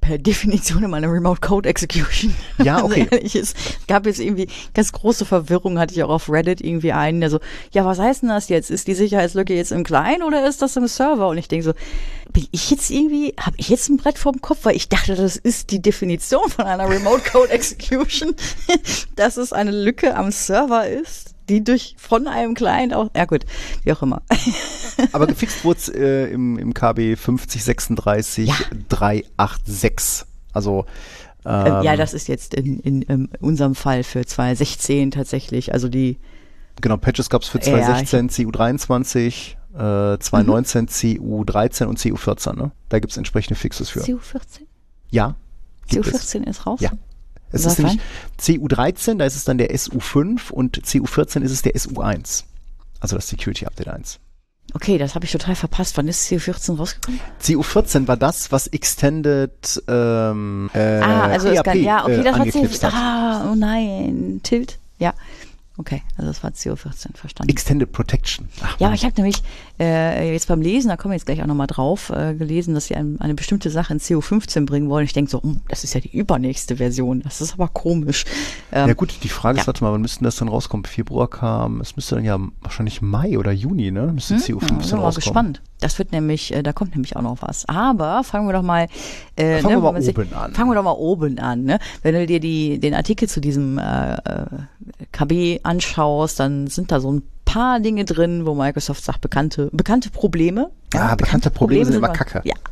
per Definition immer eine Remote Code Execution. Ja, okay. Also ehrlich, es gab jetzt irgendwie ganz große Verwirrung, hatte ich auch auf Reddit irgendwie einen, der so, ja, was heißt denn das jetzt? Ist die Sicherheitslücke jetzt im Client oder ist das im Server? Und ich denke so, bin ich jetzt irgendwie, habe ich jetzt ein Brett vorm Kopf, weil ich dachte, das ist die Definition von einer Remote Code Execution, dass es eine Lücke am Server ist, die durch von einem Client auch, ja gut, wie auch immer. Aber gefixt wurde es äh, im, im K B fünfzig sechsunddreißig Ja. drei acht sechs. Also ähm, Ähm, ja, das ist jetzt in, in, in unserem Fall für zwanzig sechzehn tatsächlich, also die genau, Patches gab es für Ja, zwanzig sechzehn C U dreiundzwanzig, äh, zwanzig neunzehn C U dreizehn und C U vierzehn. Ne? Da gibt es entsprechende Fixes für. C U vierzehn? Ja. C U gibt es. vierzehn ist raus? Ja. Es Was ist nämlich wann? C U dreizehn, da ist es dann der S U fünf und C U vierzehn ist es der S U eins. Also das Security Update eins. Okay, das habe ich total verpasst. Wann ist C U vierzehn rausgekommen? C U vierzehn war das, was Extended ähm, äh, ah, also E es A P kann, ja, okay, äh, das war C U angeknipst hat. Ah, oh nein, Tilt. Ja, okay, also das war C U vierzehn, verstanden. Extended Protection. Ach, Ja, aber Mann. ich habe nämlich äh, jetzt beim Lesen, da kommen wir jetzt gleich auch nochmal drauf, äh, gelesen, dass sie ein, eine bestimmte Sache in C U fünfzehn bringen wollen. Ich denke so, hm, das ist ja die übernächste Version. Das ist aber komisch. Ähm, Ja gut, die Frage ist, ja. warte mal, wann müsste das dann rauskommen? Februar kam, es müsste dann ja wahrscheinlich Mai oder Juni, ne? Müsste C U Ja, fünfzehn sind wir mal rauskommen. gespannt. Das wird nämlich, äh, da kommt nämlich auch noch was. Aber fangen wir doch mal, äh, Fangen wir mal wenn man sich- oben an. Fangen wir doch mal oben an. Ne? Wenn du dir die, den Artikel zu diesem äh, äh, K B anschaust, dann sind da so ein paar Dinge drin, wo Microsoft sagt, bekannte, bekannte Probleme. Ja, bekannte Probleme sind immer mal- Kacke. Ja.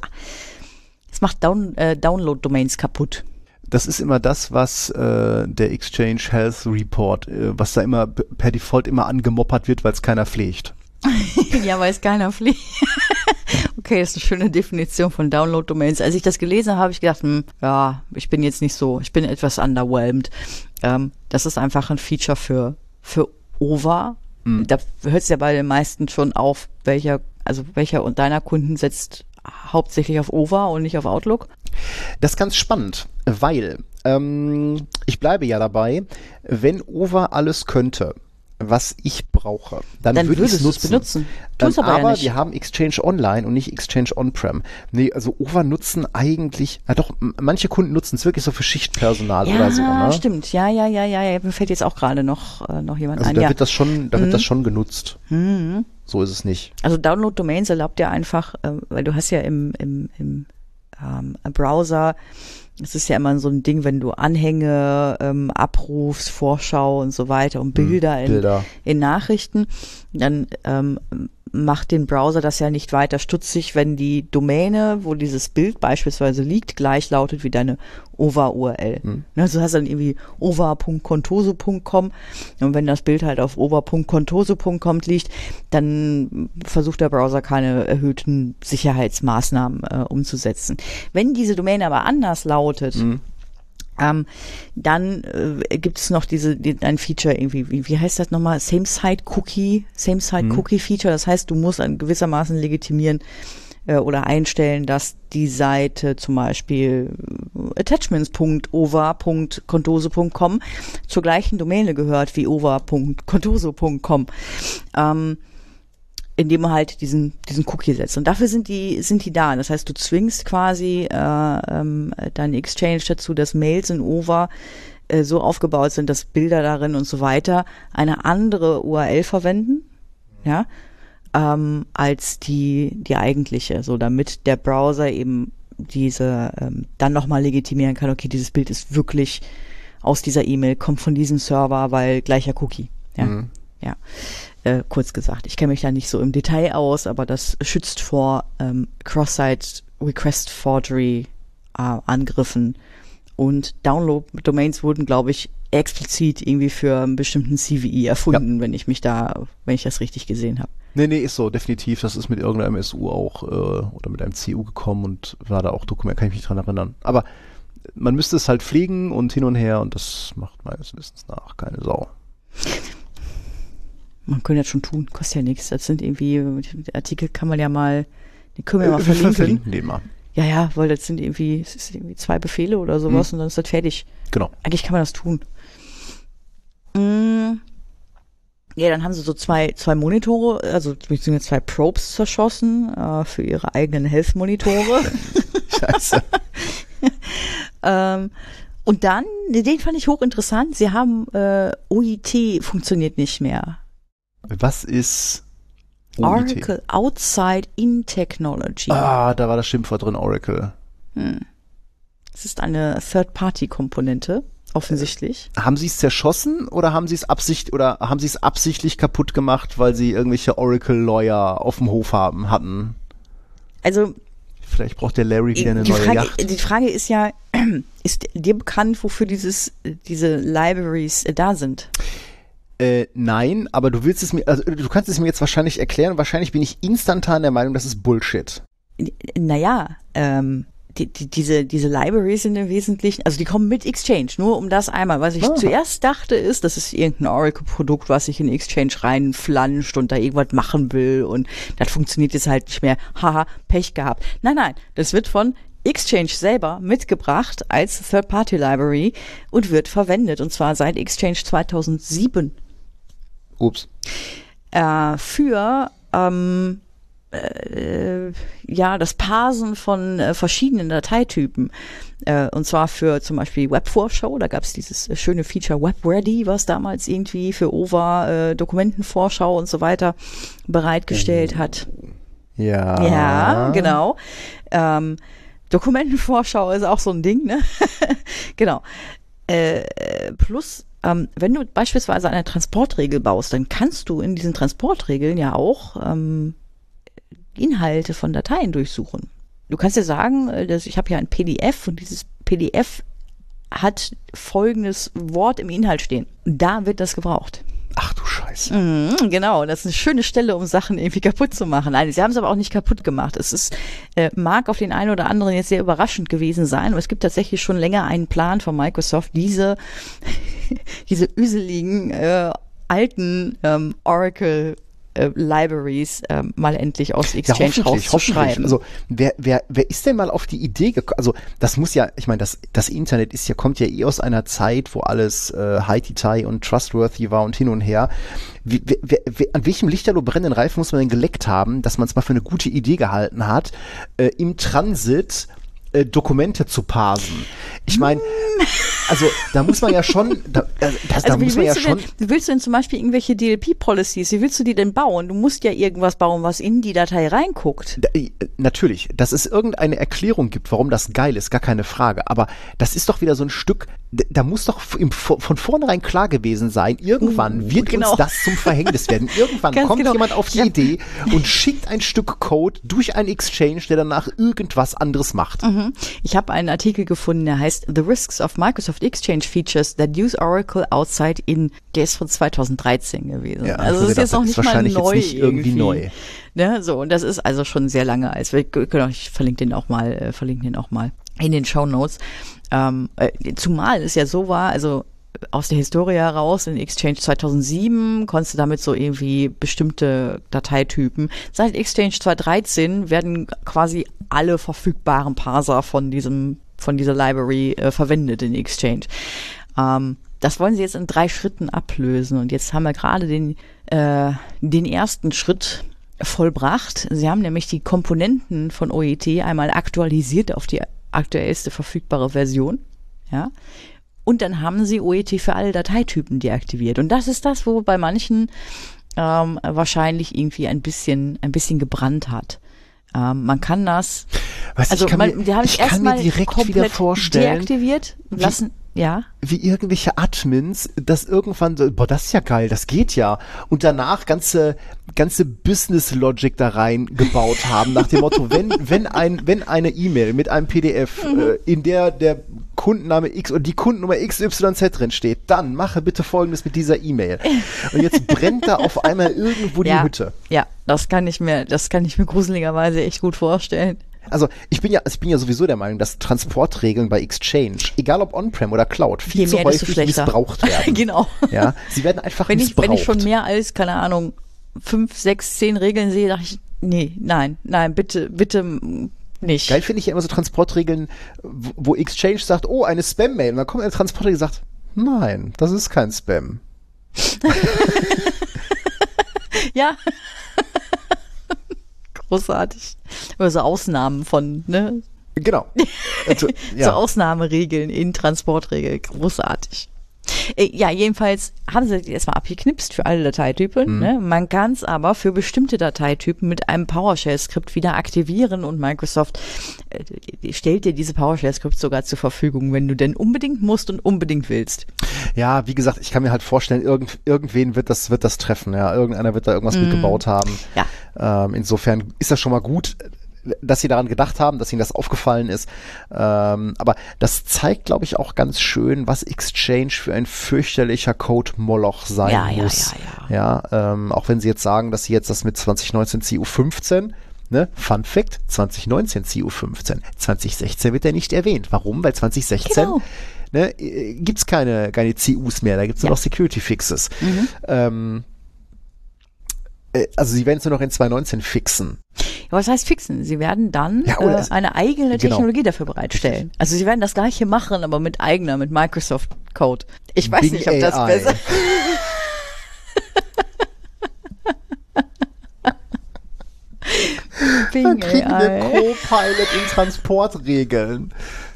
Es macht Down, äh, Download-Domains kaputt. Das ist immer das, was äh, der Exchange Health Report, äh, was da immer b- per Default immer angemoppert wird, weil es keiner pflegt. Ja, weiß keiner fliegt. Okay, das ist eine schöne Definition von Download-Domains. Als ich das gelesen habe, habe ich gedacht, hm, ja, ich bin jetzt nicht so, ich bin etwas underwhelmed. Ähm, das ist einfach ein Feature für, für O V A. Mhm. Da hört es ja bei den meisten schon auf, welcher, also welcher und deiner Kunden setzt hauptsächlich auf O V A und nicht auf Outlook. Das ist ganz spannend, weil ähm, ich bleibe ja dabei, wenn O V A alles könnte, was ich brauche, dann, Dann würde ich es würdest du es nutzen. benutzen. Tust Ähm, aber ja aber nicht. wir haben Exchange Online und nicht Exchange On-Prem. Nee, also O V A nutzen eigentlich, ja doch, m- manche Kunden nutzen es wirklich so für Schichtpersonal Ja, oder so. Ne? stimmt. Ja, ja, ja, ja, ja. Mir fällt jetzt auch gerade noch, äh, noch jemand Also ein. da Ja. wird das schon, da Mhm. wird das schon genutzt. Mhm. So ist es nicht. Also Download-Domains erlaubt ja einfach, äh, weil du hast ja im, im, im ähm, Browser, es ist ja immer so ein Ding, wenn du Anhänge ähm, abrufst, Vorschau und so weiter und Bilder, Hm, in, Bilder. in Nachrichten, dann ähm, macht den Browser das ja nicht weiter stutzig, wenn die Domäne, wo dieses Bild beispielsweise liegt, gleich lautet wie deine O V A-U R L. Hm. Also du hast dann irgendwie o v a punkt contoso punkt com und wenn das Bild halt auf o v a punkt contoso punkt com liegt, dann versucht der Browser keine erhöhten Sicherheitsmaßnahmen äh, umzusetzen. Wenn diese Domäne aber anders lautet, Hm. ähm, dann äh, gibt es noch diese die, ein Feature irgendwie, wie, wie heißt das nochmal? Same-Site-Cookie, Same-Site-Cookie-Feature. Das heißt, du musst an gewissermaßen legitimieren äh, oder einstellen, dass die Seite zum Beispiel äh, attachments punkt o v a punkt contoso punkt com zur gleichen Domäne gehört wie o v a punkt contoso punkt com. Ähm, indem man halt diesen diesen Cookie setzt. Und dafür sind die sind die da. Das heißt, du zwingst quasi äh, ähm, deinen Exchange dazu, dass Mails in O V A äh, so aufgebaut sind, dass Bilder darin und so weiter eine andere U R L verwenden, ja, ähm, als die die eigentliche, so damit der Browser eben diese ähm, dann nochmal legitimieren kann, okay, dieses Bild ist wirklich aus dieser E-Mail, kommt von diesem Server, weil gleicher Cookie, ja, Mhm. ja. Äh, kurz gesagt, ich kenne mich da nicht so im Detail aus, aber das schützt vor ähm, Cross-Site Request Forgery äh, Angriffen und Download-Domains wurden, glaube ich, explizit irgendwie für einen bestimmten C V E erfunden, wenn ich mich da, wenn ich das richtig gesehen habe. Nee, nee, ist so, definitiv. Das ist mit irgendeinem S U auch äh, oder mit einem C U gekommen und war da auch Dokument, kann ich mich dran erinnern. Aber man müsste es halt pflegen und hin und her und das macht meines Wissens nach keine Sau. Man könnte das schon tun, kostet ja nichts. Das sind irgendwie, die Artikel kann man ja mal, die können wir mal Äh, wir verlinken. verlinken den mal. Ja, ja, weil das sind irgendwie, es ist irgendwie zwei Befehle oder sowas Mhm. und dann ist das fertig. Genau. Eigentlich kann man das tun. Mm. Ja, dann haben sie so zwei, zwei Monitore, also beziehungsweise zwei Probes zerschossen äh, für ihre eigenen Health-Monitore. Scheiße. Ähm, und dann, den fand ich hochinteressant, sie haben äh, O I T funktioniert nicht mehr. Was ist O I T? Oracle Outside In Technology. Ah, da war das Schimpfwort drin, Oracle. Hm. Das ist eine Third-Party-Komponente, offensichtlich. Haben sie es zerschossen oder haben sie es absicht oder haben sie es absichtlich kaputt gemacht, weil sie irgendwelche Oracle-Lawyer auf dem Hof haben hatten? Also vielleicht braucht der Larry wieder eine die neue Frage, Yacht. Die Frage ist ja, ist dir bekannt, wofür dieses diese Libraries äh, da sind? Äh, nein, aber du willst es mir, also du kannst es mir jetzt wahrscheinlich erklären. Wahrscheinlich bin ich instantan der Meinung, das ist Bullshit. Naja, ähm, die, die, diese, diese Libraries sind im Wesentlichen, also die kommen mit Exchange, nur um das einmal. Was ich Ah. zuerst dachte ist, das ist irgendein Oracle-Produkt, was sich in Exchange reinflanscht und da irgendwas machen will und das funktioniert jetzt halt nicht mehr. Haha, Pech gehabt. Nein, nein, das wird von Exchange selber mitgebracht als Third-Party-Library und wird verwendet, und zwar seit Exchange zweitausendsieben. Ups. Äh, für ähm, äh, ja, das Parsen von äh, verschiedenen Dateitypen. Äh, und zwar für zum Beispiel Webvorschau. Da gab es dieses äh, schöne Feature WebReady, was damals irgendwie für O V A, äh, Dokumentenvorschau und so weiter bereitgestellt hat. Ja. Ja, genau. Ähm, Dokumentenvorschau ist auch so ein Ding, ne? Genau. Äh, plus, ähm, wenn du beispielsweise eine Transportregel baust, dann kannst du in diesen Transportregeln ja auch ähm, Inhalte von Dateien durchsuchen. Du kannst ja sagen, äh, dass ich habe ja ein P D F und dieses P D F hat folgendes Wort im Inhalt stehen. Da wird das gebraucht. Ach du Scheiße. Mhm, genau, das ist eine schöne Stelle, um Sachen irgendwie kaputt zu machen. Nein, sie haben es aber auch nicht kaputt gemacht. Es ist, äh, mag auf den einen oder anderen jetzt sehr überraschend gewesen sein, aber es gibt tatsächlich schon länger einen Plan von Microsoft, diese, diese üseligen, äh, alten ähm, Oracle äh, Libraries äh, mal endlich aus Exchange ja, hoffentlich, rauszuschreiben. hoffentlich. Also wer, wer, wer ist denn mal auf die Idee gekommen? Also das muss ja, ich meine, das, das Internet ist ja, kommt ja eh aus einer Zeit, wo alles äh, high-detail und trustworthy war und hin und her. Wie, wer, wer, an welchem Lichterloh brennenden Reifen muss man denn geleckt haben, dass man es mal für eine gute Idee gehalten hat, äh, im Transit äh, Dokumente zu parsen? Ich meine, also da muss man ja schon, da, das, Also da wie muss man ja willst, du schon. denn, wie willst du denn zum Beispiel irgendwelche D L P-Policies, wie willst du die denn bauen? Du musst ja irgendwas bauen, was in die Datei reinguckt. Da, äh, natürlich, dass es irgendeine Erklärung gibt, warum das geil ist, gar keine Frage. Aber das ist doch wieder so ein Stück, d- da muss doch im, von vornherein klar gewesen sein, irgendwann Uh, wird genau. uns das zum Verhängnis werden. Irgendwann Ganz kommt genau. jemand auf die Ja. Idee und schickt ein Stück Code durch einen Exchange, der danach irgendwas anderes macht. Mhm. Ich habe einen Artikel gefunden, der heißt The Risks of Microsoft Exchange Features that use Oracle outside in, der ist von zweitausenddreizehn gewesen. Ja, also also das ist jetzt das noch ist nicht mal wahrscheinlich jetzt neu nicht irgendwie neu. Ne, so, und das ist also schon sehr lange als, wir können auch, ich verlinke den auch mal, äh, verlinke den auch mal in den Shownotes. Ähm, äh, zumal es ja so war, also aus der Historie heraus, in Exchange zweitausendsieben konntest du damit so irgendwie bestimmte Dateitypen. Seit Exchange zweitausenddreizehn werden quasi alle verfügbaren Parser von diesem, von dieser Library äh, verwendet in Exchange. Ähm, das wollen sie jetzt in drei Schritten ablösen, und jetzt haben wir gerade den, äh, den ersten Schritt vollbracht. Sie haben nämlich die Komponenten von O E T einmal aktualisiert auf die aktuellste verfügbare Version, ja. Und dann haben sie O E T für alle Dateitypen deaktiviert. Und das ist das, wo bei manchen ähm, wahrscheinlich irgendwie ein bisschen, ein bisschen gebrannt hat. Ähm, man kann das, Weißt, also ich kann man, mir, die haben es ich kann erstmal mir direkt wieder komplett vorstellen, deaktiviert wie- lassen. Ja. wie irgendwelche Admins das irgendwann so, boah, das ist ja geil, das geht ja. Und danach ganze, ganze Business Logic da rein gebaut haben, nach dem Motto, wenn, wenn ein, wenn eine E-Mail mit einem P D F, Mhm. äh, in der der Kundenname X oder die Kundennummer X Y Z drin steht, dann mache bitte Folgendes mit dieser E-Mail. Und jetzt brennt da auf einmal irgendwo die ja, Hütte. Ja, das kann ich mir, das kann ich mir gruseligerweise echt gut vorstellen. Also ich bin ja, also ich bin ja sowieso der Meinung, dass Transportregeln bei Exchange, egal ob On-Prem oder Cloud, viel Je zu mehr, desto häufig schlechter. missbraucht werden. Genau. Ja, sie werden einfach Wenn ich, missbraucht. wenn ich schon mehr als, keine Ahnung, fünf, sechs, zehn Regeln sehe, dachte ich, nee, nein, nein, bitte, bitte mm, nicht. Geil finde ich ja immer so Transportregeln, wo wo Exchange sagt, oh, eine Spam-Mail. Und dann kommt eine Transportregel und sagt, nein, das ist kein Spam. Ja. Großartig. Oder so Ausnahmen von, ne? Genau. ja. So Ausnahmeregeln in Transportregel. Großartig. Ja, jedenfalls haben sie erstmal abgeknipst für alle Dateitypen. Mhm. Ne? Man kann es aber für bestimmte Dateitypen mit einem PowerShell-Skript wieder aktivieren und Microsoft äh, stellt dir diese PowerShell-Skripts sogar zur Verfügung, wenn du denn unbedingt musst und unbedingt willst. Ja, wie gesagt, ich kann mir halt vorstellen, irgend, irgendwen wird das, wird das treffen. Ja, irgendeiner wird da irgendwas mhm. mitgebaut haben. Ja. Ähm, insofern ist das schon mal gut, dass sie daran gedacht haben, dass ihnen das aufgefallen ist. Ähm, aber das zeigt, glaube ich, auch ganz schön, was Exchange für ein fürchterlicher Code-Moloch sein ja, muss. Ja, ja, ja. ja ähm, auch wenn sie jetzt sagen, dass sie jetzt das mit zwanzig neunzehn C U fünfzehn, ne, Fun Fact, zwanzig neunzehn C U fünfzehn, zwanzig sechzehn wird er nicht erwähnt. Warum? Weil zwanzig sechzehn genau. ne, gibt's keine, keine C Us mehr, da gibt's nur ja. noch Security Fixes. Mhm. Ähm, Also sie werden es nur noch in zwanzig neunzehn fixen. Ja, was heißt fixen? Sie werden dann ja, äh, eine eigene Technologie genau. dafür bereitstellen. Also sie werden das gleiche machen, aber mit eigener, mit Microsoft Code. Ich weiß Bing nicht, ob das A I. besser Bing Dann kriegen A I. wir Copilot in Transportregeln.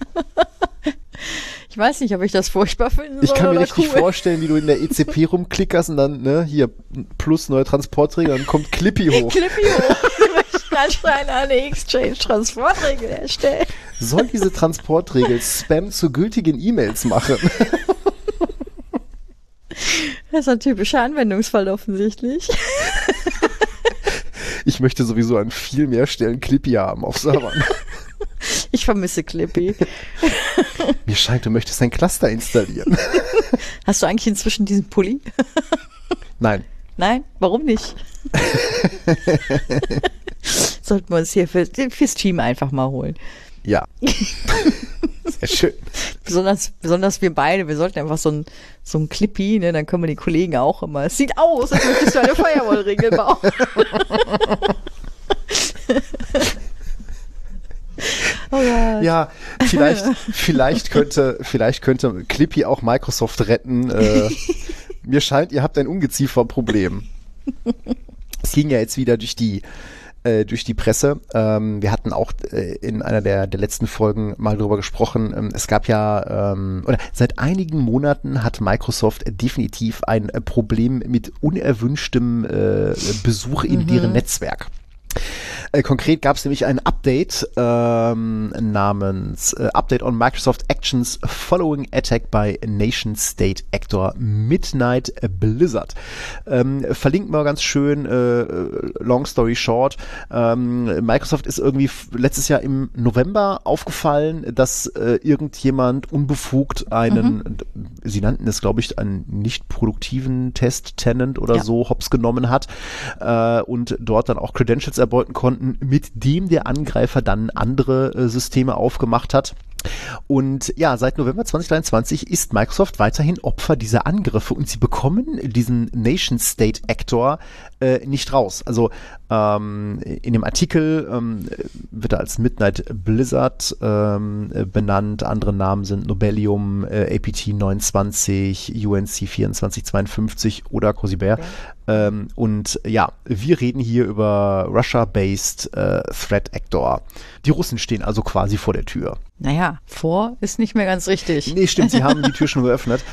Ich weiß nicht, ob ich das furchtbar finde. Ich kann mir oder richtig cool. vorstellen, wie du in der E C P rumklickerst und dann, ne, hier, plus neue Transportregel, dann kommt Clippy hoch. Clippy hoch. Sie möchten anscheinend eine Exchange-Transportregel erstellen. Soll diese Transportregel Spam zu gültigen E-Mails machen? Das ist ein typischer Anwendungsfall offensichtlich. Ich möchte sowieso an viel mehr Stellen Clippy haben auf Servern. Ich vermisse Clippy. Mir scheint, du möchtest ein Cluster installieren. Hast du eigentlich inzwischen diesen Pulli? Nein. Nein? Warum nicht? Sollten wir uns hier für, fürs Team einfach mal holen. Ja. Sehr schön. Besonders, besonders wir beide, wir sollten einfach so ein, so ein Clippy, ne, dann können wir die Kollegen auch immer. Es sieht aus, als möchtest du eine Firewall-Regel bauen. Oh Gott. Ja, vielleicht, vielleicht könnte, vielleicht könnte Clippy auch Microsoft retten. Äh, mir scheint, ihr habt ein Ungezieferproblem. Es ging ja jetzt wieder durch die, äh, durch die Presse. Ähm, wir hatten auch äh, in einer der, der letzten Folgen mal drüber gesprochen. Ähm, es gab ja, ähm, oder seit einigen Monaten hat Microsoft definitiv ein äh, Problem mit unerwünschtem äh, Besuch in mhm. deren Netzwerk. Äh, konkret gab es nämlich ein Update ähm, namens äh, Update on Microsoft Actions Following Attack by Nation State Actor Midnight Blizzard. Ähm, verlinkt mal ganz schön, äh, long story short. Ähm, Microsoft ist irgendwie f- letztes Jahr im November aufgefallen, dass äh, irgendjemand unbefugt einen, mhm. sie nannten es, glaube ich, einen nicht produktiven Test-Tenant oder ja. so hops genommen hat äh, und dort dann auch Credentials erbeuten konnten, mit dem der Angreifer dann andere äh, Systeme aufgemacht hat. Und ja, seit November zwanzig dreiundzwanzig ist Microsoft weiterhin Opfer dieser Angriffe und sie bekommen diesen Nation-State-Actor äh, nicht raus. Also ähm, in dem Artikel ähm, wird er als Midnight Blizzard ähm, benannt. Andere Namen sind Nobelium, äh, A P T neunundzwanzig, U N C vierundzwanzig zweiundfünfzig oder Cosibert. Okay. Ähm, und ja, wir reden hier über Russia-based äh, Threat Actor. Die Russen stehen also quasi vor der Tür. Naja, vor ist nicht mehr ganz richtig. Nee, stimmt, sie haben die Tür schon geöffnet.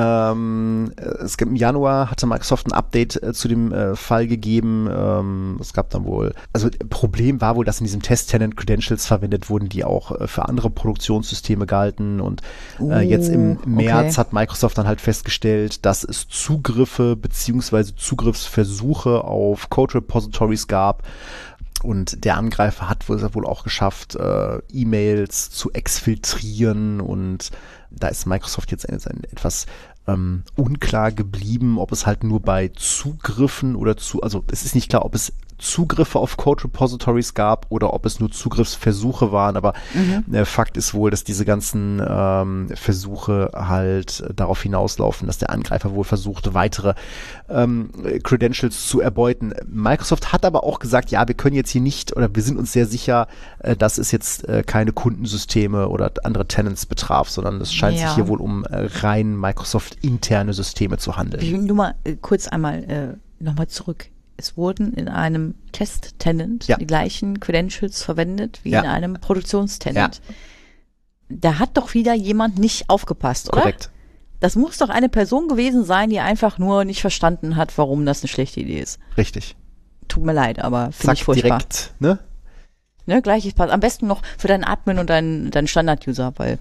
Ähm, es gibt, im Januar hatte Microsoft ein Update äh, zu dem äh, Fall gegeben. Ähm, es gab dann wohl, also Problem war wohl, dass in diesem Test-Tenant Credentials verwendet wurden, die auch äh, für andere Produktionssysteme galten. Und äh, oh, jetzt im März okay. hat Microsoft dann halt festgestellt, dass es Zugriffe beziehungsweise Zugriffsversuche auf Code-Repositories gab. Und der Angreifer hat wohl, wohl auch geschafft, äh, E-Mails zu exfiltrieren, und da ist Microsoft jetzt ein, ein etwas ähm, unklar geblieben, ob es halt nur bei Zugriffen oder zu, also es ist nicht klar, ob es Zugriffe auf Code-Repositories gab oder ob es nur Zugriffsversuche waren, aber mhm. äh, Fakt ist wohl, dass diese ganzen ähm, Versuche halt äh, darauf hinauslaufen, dass der Angreifer wohl versucht, weitere ähm, Credentials zu erbeuten. Microsoft hat aber auch gesagt, ja, wir können jetzt hier nicht, oder wir sind uns sehr sicher, äh, dass es jetzt äh, keine Kundensysteme oder andere Tenants betraf, sondern es scheint ja. sich hier wohl um äh, rein Microsoft-interne Systeme zu handeln. Ich will nur mal äh, kurz einmal äh, nochmal zurück. Es wurden in einem Test-Tenant ja. die gleichen Credentials verwendet wie ja. in einem Produktionstenant. Ja. da hat doch wieder jemand nicht aufgepasst, oder? Korrekt. Das muss doch eine Person gewesen sein, die einfach nur nicht verstanden hat, warum das eine schlechte Idee ist. Richtig. Tut mir leid, aber finde Zack, ich furchtbar. direkt, ne? Ne, gleiches Pass. Am besten noch für deinen Admin und deinen, deinen Standard-User, weil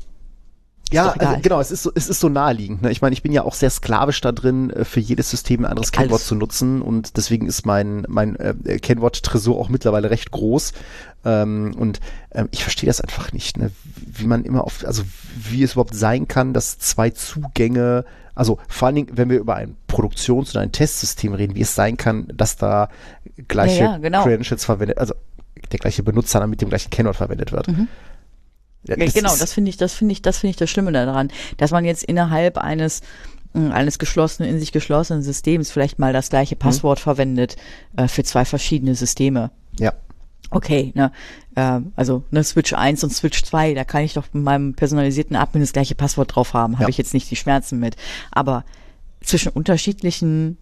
Ja, doch egal. also genau, es ist so, es ist so naheliegend. Ne? Ich meine, ich bin ja auch sehr sklavisch da drin, äh, für jedes System ein anderes Alles. Kennwort zu nutzen und deswegen ist mein mein äh, Kennwort-Tresor auch mittlerweile recht groß. Ähm, und ähm, ich verstehe das einfach nicht, ne? Wie man immer auf, also wie es überhaupt sein kann, dass zwei Zugänge, also vor allen Dingen, wenn wir über ein Produktions- oder ein Testsystem reden, wie es sein kann, dass da gleiche Ja, ja, genau. Credentials verwendet, also der gleiche Benutzer dann mit dem gleichen Kennwort verwendet wird. Mhm. Ja, Ja, genau, ist- das finde ich, das finde ich, das finde ich das Schlimme daran, dass man jetzt innerhalb eines mh, eines geschlossenen, in sich geschlossenen Systems vielleicht mal das gleiche Passwort verwendet äh, für zwei verschiedene Systeme. Ja. Okay, ne, äh, also ne, Switch eins und Switch zwei, da kann ich doch mit meinem personalisierten Admin das gleiche Passwort drauf haben, habe Ja. ich jetzt nicht die Schmerzen mit. Aber zwischen unterschiedlichen,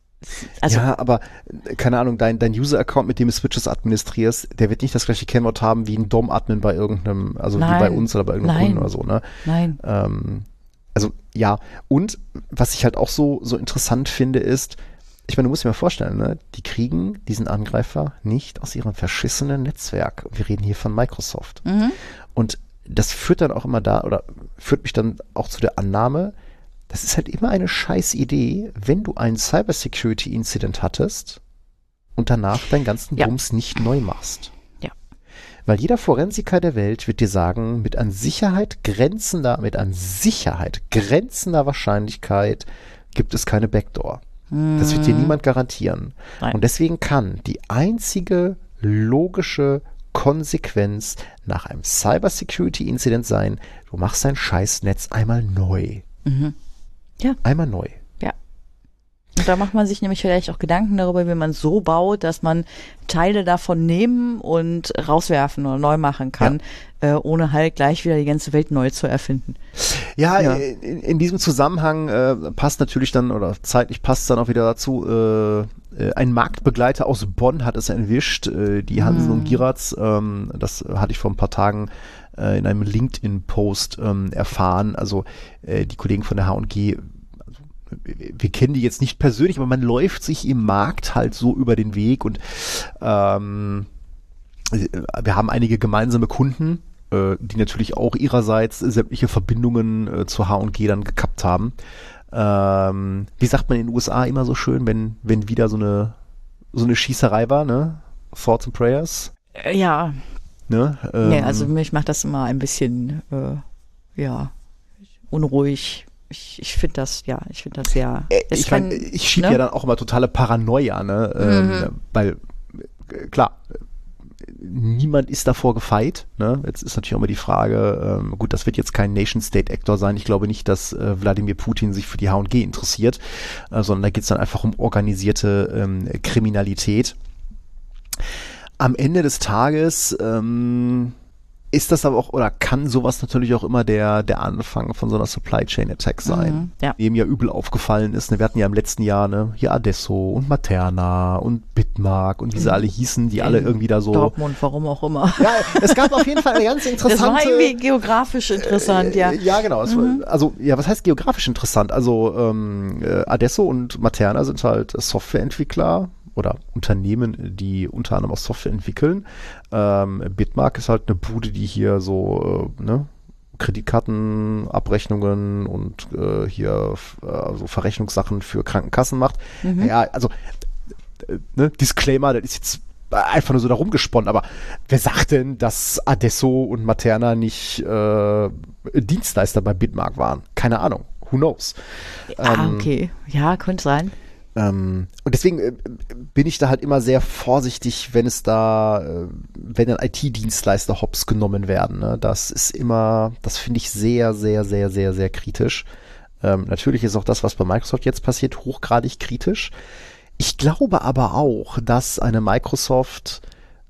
also ja, aber äh, keine Ahnung, dein, dein User-Account, mit dem du Switches administrierst, der wird nicht das gleiche Kennwort haben wie ein D O M-Admin bei irgendeinem, also Nein. wie bei uns oder bei irgendeinem Nein. Kunden oder so, ne? nein, Ähm, also ja, und was ich halt auch so, so interessant finde, ist, ich meine, du musst dir mal vorstellen, ne? Die kriegen diesen Angreifer nicht aus ihrem verschissenen Netzwerk. Wir reden hier von Microsoft. mhm. Und das führt dann auch immer da, oder führt mich dann auch zu der Annahme, das ist halt immer eine scheiß Idee, wenn du einen Cybersecurity-Incident hattest und danach deinen ganzen Ja. Bums nicht neu machst. Ja. Weil jeder Forensiker der Welt wird dir sagen, mit an Sicherheit grenzender, mit an Sicherheit grenzender Wahrscheinlichkeit gibt es keine Backdoor. Das wird dir niemand garantieren. Nein. Und deswegen kann die einzige logische Konsequenz nach einem Cybersecurity-Incident sein, du machst dein Scheißnetz einmal neu. Mhm. Ja. Einmal neu. Ja. Und da macht man sich nämlich vielleicht auch Gedanken darüber, wie man es so baut, dass man Teile davon nehmen und rauswerfen oder neu machen kann, äh, ohne halt gleich wieder die ganze Welt neu zu erfinden. Ja, Ja. In, in diesem Zusammenhang äh, passt natürlich dann, oder zeitlich passt es dann auch wieder dazu, äh, äh, ein Marktbegleiter aus Bonn hat es erwischt, äh, die Hansen und Giratz, ähm, das hatte ich vor ein paar Tagen äh, in einem LinkedIn-Post ähm, erfahren, also äh, die Kollegen von der H und G, also, wir kennen die jetzt nicht persönlich, aber man läuft sich im Markt halt so über den Weg und ähm, wir haben einige gemeinsame Kunden, äh, die natürlich auch ihrerseits sämtliche Verbindungen äh, zur H und G dann gekappt haben. Ähm, wie sagt man in den U S A immer so schön, wenn, wenn wieder so eine, so eine Schießerei war, ne? Thoughts and Prayers, Äh, ja, ne? Ähm, nee, also mich macht das immer ein bisschen, äh, ja, unruhig. Ich, ich finde das, ja, ich finde das sehr. Äh, es ich kann, meine, ich schiebe ne? ja dann auch immer totale Paranoia, ne? Ähm, Mhm. Weil, äh, klar, äh, niemand ist davor gefeit, ne? Jetzt ist natürlich auch immer die Frage, ähm, gut, das wird jetzt kein Nation-State-Actor sein. Ich glaube nicht, dass äh, Wladimir Putin sich für die H und G interessiert, äh, sondern da geht es dann einfach um organisierte ähm, Kriminalität. Am Ende des Tages ähm, ist das aber auch, oder kann sowas natürlich auch immer der, der Anfang von so einer Supply Chain Attack sein. Mhm, ja. Dem ja übel aufgefallen ist. Ne? Wir hatten ja im letzten Jahr ne, hier Adesso und Materna und Bitmark und wie sie alle hießen, die alle irgendwie da so. Dortmund, warum auch immer. Ja, es gab auf jeden Fall eine ganz interessante. Das war irgendwie geografisch interessant, ja. Äh, ja, genau. Es Mhm. war, also, ja, was heißt geografisch interessant? Also, ähm, äh, Adesso und Materna sind halt Softwareentwickler oder Unternehmen, die unter anderem auch Software entwickeln. Ähm, Bitmark ist halt eine Bude, die hier so, äh, ne, Kreditkartenabrechnungen und äh, hier äh, also Verrechnungssachen für Krankenkassen macht. Mhm. Ja, also, äh, ne, Disclaimer, das ist jetzt einfach nur so da rumgesponnen, aber wer sagt denn, dass Adesso und Materna nicht äh, Dienstleister bei Bitmark waren? Keine Ahnung. Who knows? Ah, Ähm, okay. Ja, könnte sein. ähm, und deswegen äh, bin ich da halt immer sehr vorsichtig, wenn es da, äh, wenn dann I T-Dienstleister hops genommen werden. Ne? Das ist immer, das finde ich sehr, sehr, sehr, sehr, sehr kritisch. Ähm, natürlich ist auch das, was bei Microsoft jetzt passiert, hochgradig kritisch. Ich glaube aber auch, dass eine Microsoft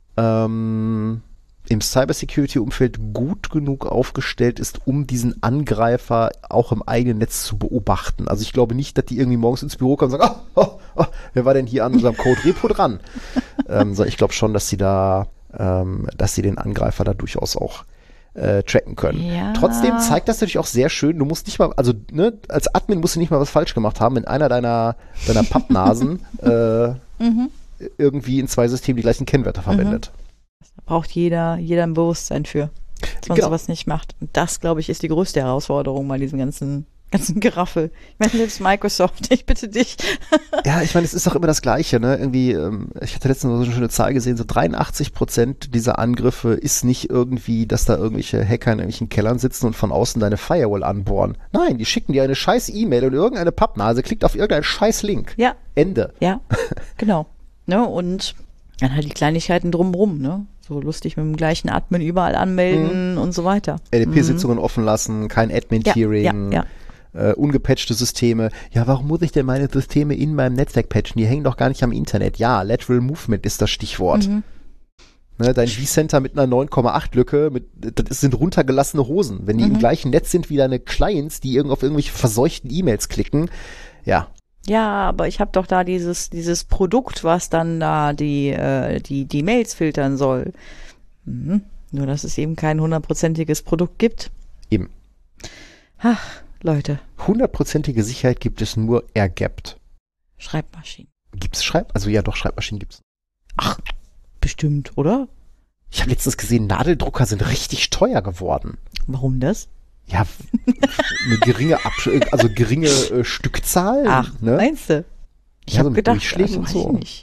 ähm, im Cybersecurity-Umfeld gut genug aufgestellt ist, um diesen Angreifer auch im eigenen Netz zu beobachten. Also ich glaube nicht, dass die irgendwie morgens ins Büro kommen und sagen, oh, oh, oh, wer war denn hier an unserem Code-Repo dran? ähm, sondern ich glaube schon, dass sie da, ähm, dass sie den Angreifer da durchaus auch äh, tracken können. Ja. Trotzdem zeigt das natürlich auch sehr schön, du musst nicht mal, also ne, als Admin musst du nicht mal was falsch gemacht haben, wenn einer deiner, deiner Pappnasen äh, Mhm. irgendwie in zwei Systemen die gleichen Kennwörter verwendet. Da braucht jeder, jeder ein Bewusstsein für, dass man Genau. sowas nicht macht. Und das, glaube ich, ist die größte Herausforderung bei diesem ganzen, ganzen Geraffel. Ich meine, selbst Microsoft, ich bitte dich. Ja, ich meine, es ist doch immer das Gleiche, ne? Irgendwie, ähm, ich hatte letztens so eine schöne Zahl gesehen, so dreiundachtzig Prozent dieser Angriffe ist nicht irgendwie, dass da irgendwelche Hacker in irgendwelchen Kellern sitzen und von außen deine Firewall anbohren. Nein, die schicken dir eine scheiß E-Mail und irgendeine Pappnase klickt auf irgendeinen scheiß Link. Ja, Ende. ja, genau. Ne, und dann halt die Kleinigkeiten drumrum, ne? So lustig mit dem gleichen Admin überall anmelden Mhm. und so weiter. L D P-Sitzungen offen lassen, kein Admin-Tiering. Ja, ja, Äh, ungepatchte Systeme. Ja, warum muss ich denn meine Systeme in meinem Netzwerk patchen? Die hängen doch gar nicht am Internet. Ja, Lateral Movement ist das Stichwort. Mhm. Ne, dein vCenter mit einer neun Komma acht Lücke, mit, das sind runtergelassene Hosen. Wenn die Mhm. im gleichen Netz sind wie deine Clients, die irgend auf irgendwelche verseuchten E-Mails klicken, ja. Ja, aber ich habe doch da dieses dieses Produkt, was dann da die äh, die die Mails filtern soll. Mhm. Nur dass es eben kein hundertprozentiges Produkt gibt. Eben. Ach, Leute, Hundertprozentige Sicherheit gibt es nur air-gapped. Schreibmaschinen. Gibt's Schreib? Also ja, doch, Schreibmaschinen gibt's. Ach, bestimmt, oder? Ich habe letztens gesehen, Nadeldrucker sind richtig teuer geworden. Warum das? Ja, eine geringe Absch also geringe äh, Stückzahl. Ach, ne? meinst du? Ich Ja, habe so mit gedacht, Durchschlägen also, und weiß so. ich nicht.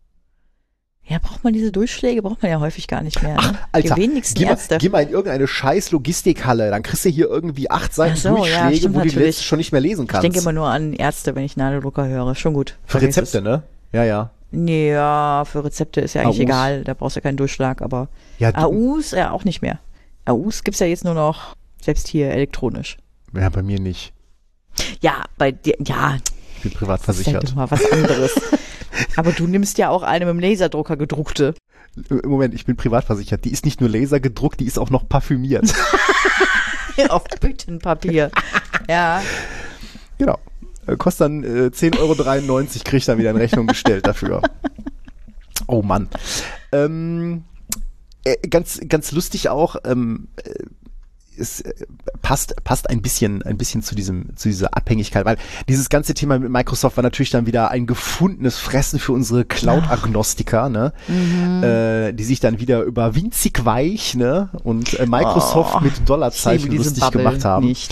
Ja, braucht man diese Durchschläge? Braucht man ja häufig gar nicht mehr. Ach, Ne? Alter, Die wenigsten geh mal, Ärzte. geh mal in irgendeine scheiß Logistikhalle, dann kriegst du hier irgendwie acht Seiten Ach so, ja, Durchschläge, stimmt wo du die natürlich. letzte schon nicht mehr lesen Ich kannst. denke immer nur an Ärzte, wenn ich Nadeldrucker höre. Schon gut. Für Vergiss Rezepte, es. ne? Ja, ja. Nee, ja, für Rezepte ist ja eigentlich A Us. egal. Da brauchst du keinen Durchschlag, aber Ja, du- A Us ja auch nicht mehr. A Us gibt's ja jetzt nur noch, selbst hier elektronisch. Ja, bei mir nicht. Ja, bei dir, ja, Ich bin privat das ist ja versichert. doch mal was anderes. Aber du nimmst ja auch eine mit dem Laserdrucker gedruckte. Moment, ich bin privat versichert. Die ist nicht nur Laser gedruckt, die ist auch noch parfümiert. Auf Büttenpapier. Ja. Genau. Äh, Kostet dann äh, zehn Euro dreiundneunzig, krieg ich dann wieder in Rechnung gestellt dafür. Oh Mann. Ähm, äh, ganz, ganz lustig auch, ähm, äh, es äh, passt, passt ein bisschen, ein bisschen zu diesem, zu dieser Abhängigkeit, weil dieses ganze Thema mit Microsoft war natürlich dann wieder ein gefundenes Fressen für unsere Cloud-Agnostiker, ne? Mhm. Äh, die sich dann wieder über winzig weich, ne? Und äh, Microsoft Oh, mit Ich Dollarzeichen liebe diese lustig Bubble gemacht haben. nicht.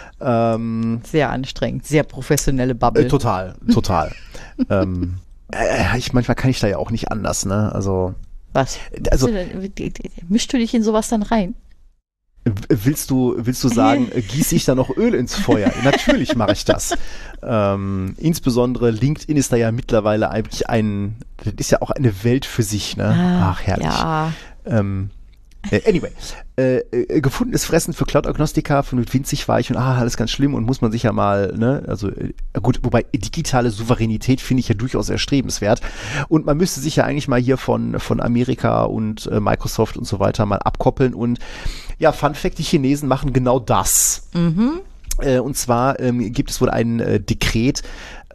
Ähm, Sehr anstrengend. Sehr professionelle Bubble. äh, total, total. ähm, äh, ich, manchmal kann ich da ja auch nicht anders, ne? Also, Was? Also- Mischst du dich in sowas dann rein? w- willst du, willst du sagen, äh, gieße ich da noch Öl ins Feuer? Natürlich mache ich das. Ähm, insbesondere LinkedIn ist da ja mittlerweile eigentlich ein, das ist ja auch eine Welt für sich, ne? Ach, herrlich. Ja. Ähm, äh, anyway, äh, äh, gefundenes Fressen für Cloud-Agnostiker von mit winzig weich und ah, alles ganz schlimm und muss man sich ja mal, ne, also äh, gut, wobei digitale Souveränität finde ich ja durchaus erstrebenswert und man müsste sich ja eigentlich mal hier von, von Amerika und äh, Microsoft und so weiter mal abkoppeln und ja, Fun Fact, die Chinesen machen genau das. Mhm. Äh, und zwar ähm, gibt es wohl ein äh, Dekret,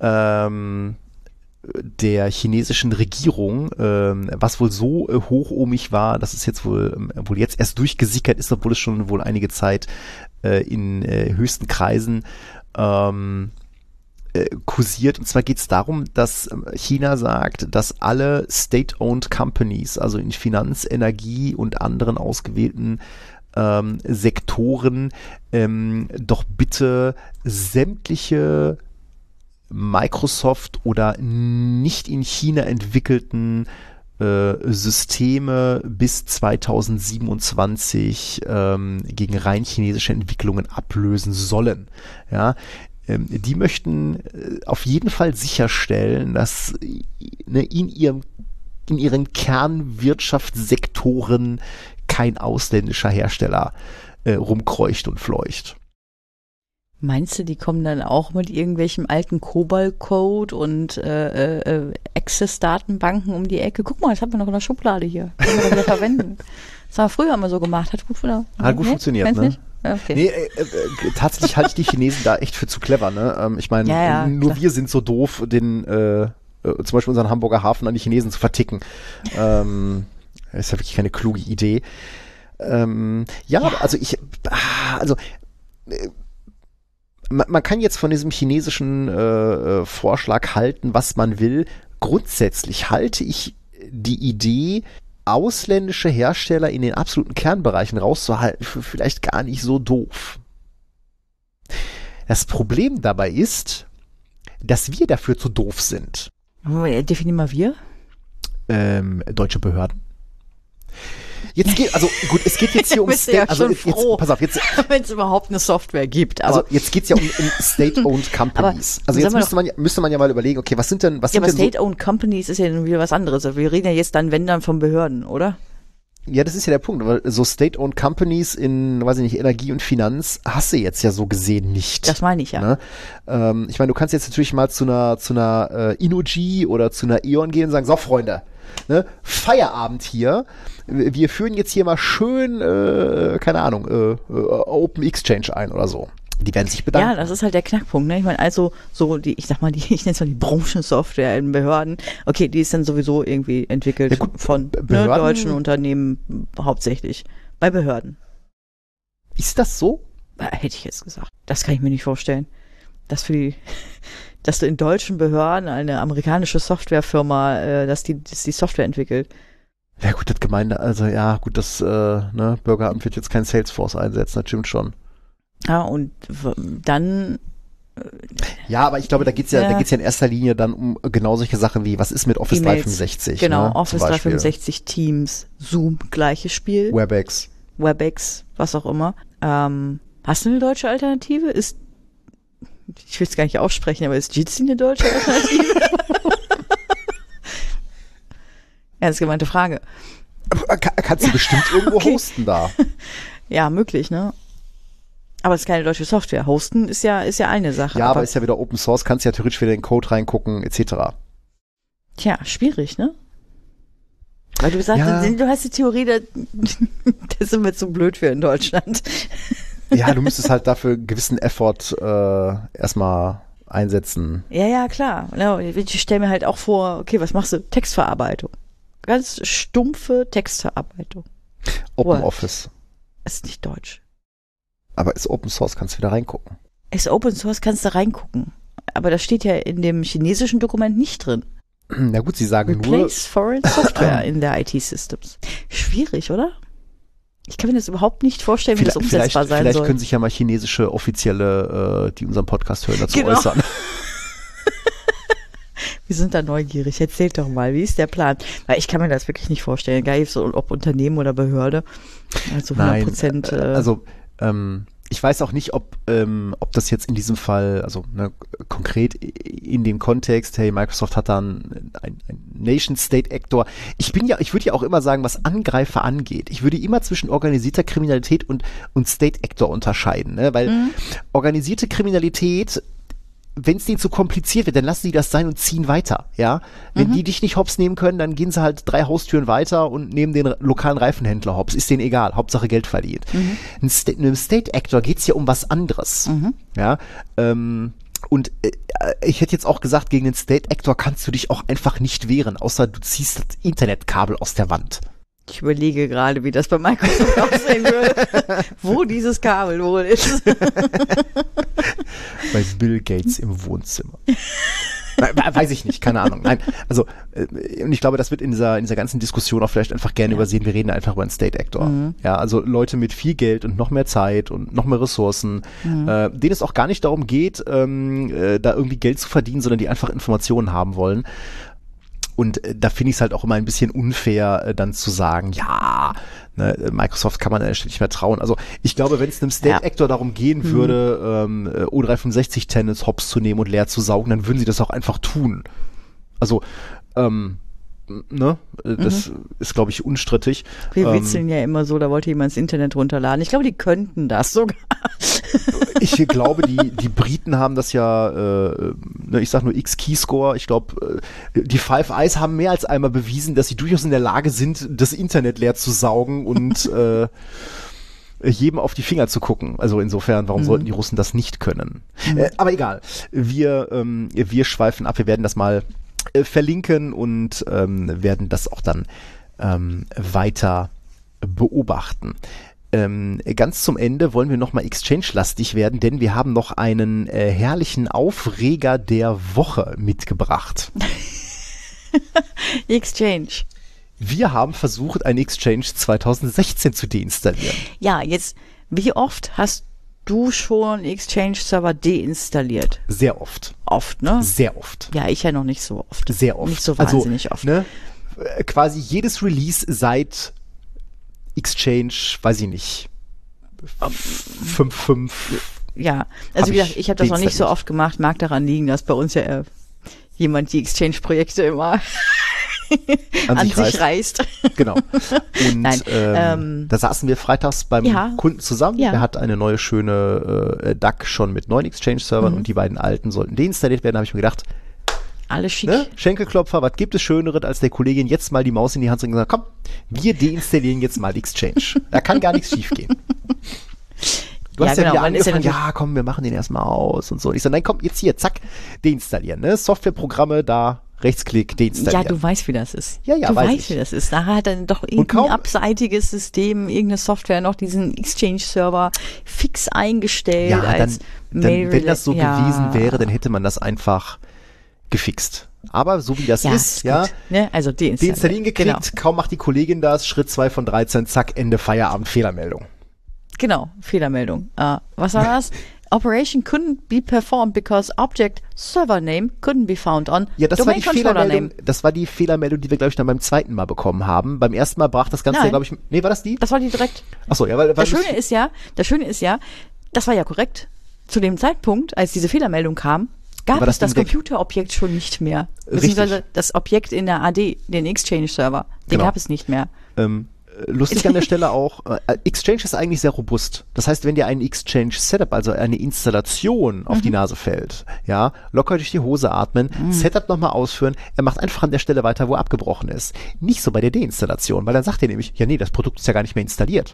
ähm, der chinesischen Regierung, ähm, was wohl so äh, hochohmig war, dass es jetzt wohl, ähm, wohl jetzt erst durchgesickert ist, obwohl es schon wohl einige Zeit äh, in äh, höchsten Kreisen ähm, äh, kursiert. Und zwar geht es darum, dass ähm, China sagt, dass alle State-owned Companies, also in Finanz-, Energie und anderen ausgewählten ähm, Sektoren, ähm, doch bitte sämtliche Microsoft oder nicht in China entwickelten äh, Systeme bis zweitausendsiebenundzwanzig ähm, gegen rein chinesische Entwicklungen ablösen sollen. Ja, ähm, die möchten äh, auf jeden Fall sicherstellen, dass äh, ne, in ihrem in ihren Kernwirtschaftssektoren kein ausländischer Hersteller äh, rumkreucht und fleucht. Meinst du, die kommen dann auch mit irgendwelchem alten COBOL-Code und äh, äh, Access-Datenbanken um die Ecke? Guck mal, das haben wir noch in der Schublade hier. Können wir doch wieder verwenden. Das haben wir früher immer so gemacht. Hat gut, oder? Hat gut Nee? funktioniert, Meinst ne? Nicht? Ja, okay. Nee, äh, äh, tatsächlich halte ich die Chinesen da echt für zu clever, ne? Ähm, ich meine, Ja, ja, nur klar. wir sind so doof, den äh, äh, zum Beispiel unseren Hamburger Hafen an die Chinesen zu verticken. ähm, ist ja wirklich keine kluge Idee. Ähm, ja, Ja. also ich, also äh, man, man kann jetzt von diesem chinesischen äh, Vorschlag halten, was man will. Grundsätzlich halte ich die Idee, ausländische Hersteller in den absoluten Kernbereichen rauszuhalten, für vielleicht gar nicht so doof. Das Problem dabei ist, dass wir dafür zu doof sind. Definier mal wir. Ähm, deutsche Behörden. Jetzt geht, also gut, es geht jetzt hier um Bist du ja State, also schon jetzt, jetzt, froh, pass auf, jetzt, wenn es überhaupt eine Software gibt. Aber, also jetzt geht's ja um, um State-owned Companies. Aber also sag jetzt mal müsste man, ja- müsste man ja mal überlegen, okay, was sind denn, was ja, sind aber denn so, State-owned Companies ist ja nun wieder was anderes. Also wir reden ja jetzt dann, wenn dann, von Behörden, oder? ja, das ist ja der Punkt, weil so State-owned Companies in, weiß ich nicht, Energie und Finanz hast du jetzt ja so gesehen nicht. Das meine ich ja. Ne? Ähm, ich meine, du kannst jetzt natürlich mal zu einer, zu einer äh, Innogy oder zu einer E.ON gehen und sagen, so Freunde, ne, Feierabend hier, wir führen jetzt hier mal schön, äh, keine Ahnung, äh, äh, Open Exchange ein oder so. Die werden sich bedanken. Ja, das ist halt der Knackpunkt. Ne? Ich meine, also so die, ich sag mal, die, ich nenne es mal die Branchensoftware in Behörden. Okay, die ist dann sowieso irgendwie entwickelt Ja, gut, von Be- ne, Behörden- deutschen Unternehmen hauptsächlich. Bei Behörden. Ist das so? Äh, Hätte ich jetzt gesagt. Das kann ich mir nicht vorstellen. Dass für die, dass du in deutschen Behörden eine amerikanische Softwarefirma, äh, dass die, dass die Software entwickelt. Ja gut, das Gemeinde, also ja gut, das äh, ne, Bürgeramt wird jetzt kein Salesforce einsetzen, das stimmt schon. Ja, und w- dann Ja, aber ich glaube, da geht's ja, Ja. da geht's ja in erster Linie dann um genau solche Sachen wie, was ist mit Office E-Mails. dreihundertfünfundsechzig? Genau, ne, zum Office Beispiel. dreihundertfünfundsechzig, Teams, Zoom, gleiches Spiel. Webex. Webex, was auch immer. Ähm, hast du eine deutsche Alternative? Ist, ich will es gar nicht aussprechen, aber ist Jitsi eine deutsche Alternative? Ernst gemeinte Frage. Kann, kannst du bestimmt irgendwo Okay. hosten da. Ja, möglich, ne? Aber es ist keine deutsche Software. Hosten ist ja, ist ja eine Sache. Ja, aber ist ja wieder Open Source, kannst ja theoretisch wieder in den Code reingucken, et cetera. Tja, schwierig, ne? Weil du sagst, Ja. du hast die Theorie, da, das sind wir zu blöd für in Deutschland. Ja, du müsstest halt dafür einen gewissen Effort äh, erstmal einsetzen. Ja, ja, klar. Ja, ich stelle mir halt auch vor, okay, was machst du? Textverarbeitung. Ganz stumpfe Textverarbeitung. Open Word. Office. Ist nicht deutsch. Aber ist Open Source, kannst du wieder reingucken. Ist Open Source, kannst du reingucken. Aber das steht ja in dem chinesischen Dokument nicht drin. Na gut, sie sagen nur, Replace foreign software in der I T-Systems. Schwierig, oder? Ich kann mir das überhaupt nicht vorstellen, wie vielleicht, das umsetzbar vielleicht, sein vielleicht soll. können sich ja mal chinesische Offizielle, äh, die unseren Podcast hören, dazu Genau. äußern. Wir sind da neugierig. Erzählt doch mal, wie ist der Plan? Weil ich kann mir das wirklich nicht vorstellen. Gar nicht so, ob Unternehmen oder Behörde. Also hundert Prozent. Nein, äh, Äh, also ähm, ich weiß auch nicht, ob ähm, ob das jetzt in diesem Fall, also ne, konkret in dem Kontext, hey, Microsoft hat da einen ein, ein Nation-State-Actor. Ich bin ja, ich würde ja auch immer sagen, was Angreifer angeht. Ich würde immer zwischen organisierter Kriminalität und und State-Actor unterscheiden, ne? Weil Mhm. organisierte Kriminalität, wenn es denen zu kompliziert wird, dann lassen die das sein und ziehen weiter, ja. Wenn Mhm. die dich nicht hops nehmen können, dann gehen sie halt drei Haustüren weiter und nehmen den lokalen Reifenhändler hops. Ist denen egal, Hauptsache Geld verdient. Mhm. Ein Sta- einem State Actor geht's ja um was anderes, Mhm. ja. Ähm, und äh, ich hätte jetzt auch gesagt, gegen den State Actor kannst du dich auch einfach nicht wehren, außer du ziehst das Internetkabel aus der Wand. ich überlege gerade, wie das bei Microsoft aussehen würde. Wo dieses Kabel wohl ist. Bei Bill Gates im Wohnzimmer. We- we- Weiß ich nicht, keine Ahnung. Nein, also äh, und ich glaube, das wird in dieser in dieser ganzen Diskussion auch vielleicht einfach gerne Ja. übersehen. Wir reden einfach über einen State Actor. Ja, also Leute mit viel Geld und noch mehr Zeit und noch mehr Ressourcen, äh, denen es auch gar nicht darum geht, ähm, äh, da irgendwie Geld zu verdienen, sondern die einfach Informationen haben wollen. Und äh, da finde ich es halt auch immer ein bisschen unfair, äh, dann zu sagen, ja, ne, äh, Microsoft kann man an der Stelle nicht mehr trauen. Also ich glaube, wenn es einem State Ja. Actor darum gehen würde, ähm, äh, O dreihundertfünfundsechzig Tennis hops zu nehmen und leer zu saugen, dann würden sie das auch einfach tun. Also, ähm, ne, äh, das ist, glaube ich, unstrittig. Wir Ähm, witzeln ja immer so, da wollte jemand ins Internet runterladen. Ich glaube, die könnten das sogar. Ich glaube, die, die Briten haben das ja, äh, ne, ich sag nur X-Keyscore, ich glaube, äh, die Five Eyes haben mehr als einmal bewiesen, dass sie durchaus in der Lage sind, das Internet leer zu saugen und äh, jedem auf die Finger zu gucken. Also insofern, warum Mhm. sollten die Russen das nicht können? Äh, aber egal, wir, ähm, wir schweifen ab, wir werden das mal äh, verlinken und ähm, werden das auch dann ähm, weiter beobachten. Ähm, ganz zum Ende wollen wir nochmal Exchange-lastig werden, denn wir haben noch einen äh, herrlichen Aufreger der Woche mitgebracht. Exchange. Wir haben versucht, ein Exchange zwanzig sechzehn zu deinstallieren. Ja, jetzt, wie oft hast du schon Exchange-Server deinstalliert? Sehr oft. Oft, ne? Sehr oft. Ja, ich ja noch nicht so oft. Sehr oft. Nicht so wahnsinnig also, oft. Ne, quasi jedes Release seit Exchange, weiß ich nicht, fünf Punkt fünf. Ja, also wie gesagt, ich habe das noch nicht so deinstalliert. oft gemacht, mag daran liegen, dass bei uns ja äh, jemand die Exchange-Projekte immer An an sich sich reißt. Genau. Und Nein, ähm, ähm, da saßen wir freitags beim ja. Kunden zusammen. Ja. Der hat eine neue schöne äh, D A C schon mit neuen Exchange-Servern Mhm. und die beiden alten sollten deinstalliert werden. Da habe ich mir gedacht, Alles schick. ne, Schenkelklopfer, was gibt es Schöneres, als der Kollegin jetzt mal die Maus in die Hand zu und gesagt, komm, wir deinstallieren jetzt mal Exchange. Da kann gar nichts schief gehen. Du Ja, hast ja, genau, wieder man ist ja angefangen, natürlich- ja komm, wir machen den erstmal aus und so. Ich so, nein, komm, jetzt hier, zack, deinstallieren. Ne? Softwareprogramme, da, Rechtsklick, Ja, deinstallieren. du weißt, wie das ist. Ja, ja, du weiß weißt, ich. wie das ist. Nachher hat dann doch irgendein kaum- abseitiges System, irgendeine Software noch diesen Exchange-Server fix eingestellt Ja, dann, als dann Mail. wenn das so ja. gewesen wäre, dann hätte man das einfach gefixt. Aber so wie das ja, ist, ja, gut, ne? Also deinstallieren. deinstallieren geklickt, Genau. kaum macht die Kollegin das, Schritt zwei von dreizehn, zack, Ende Feierabend, Fehlermeldung. Genau, Fehlermeldung. Äh, was war das? Operation couldn't be performed because object server name couldn't be found on Ja, das war domain die controller Fehlermeldung, name. das war die Fehlermeldung, die wir, glaube ich, dann beim zweiten Mal bekommen haben. Beim ersten Mal brach das Ganze, Nein. glaube ich, nee, war das die? Das war die direkt. Achso, ja, weil, weil Das Schöne ist ja, das Schöne ist ja, das war ja korrekt. Zu dem Zeitpunkt, als diese Fehlermeldung kam, gab War das es das Ding weg. Computerobjekt schon nicht mehr. Richtig. Beziehungsweise das Objekt in der A D, den Exchange-Server, den Genau. gab es nicht mehr. Ähm, äh, lustig an der Stelle auch, äh, Exchange ist eigentlich sehr robust. Das heißt, wenn dir ein Exchange-Setup, also eine Installation auf Mhm. die Nase fällt, ja, locker durch die Hose atmen, Setup nochmal ausführen, er macht einfach an der Stelle weiter, wo er abgebrochen ist. Nicht so bei der Deinstallation, weil dann sagt er nämlich, ja nee, das Produkt ist ja gar nicht mehr installiert.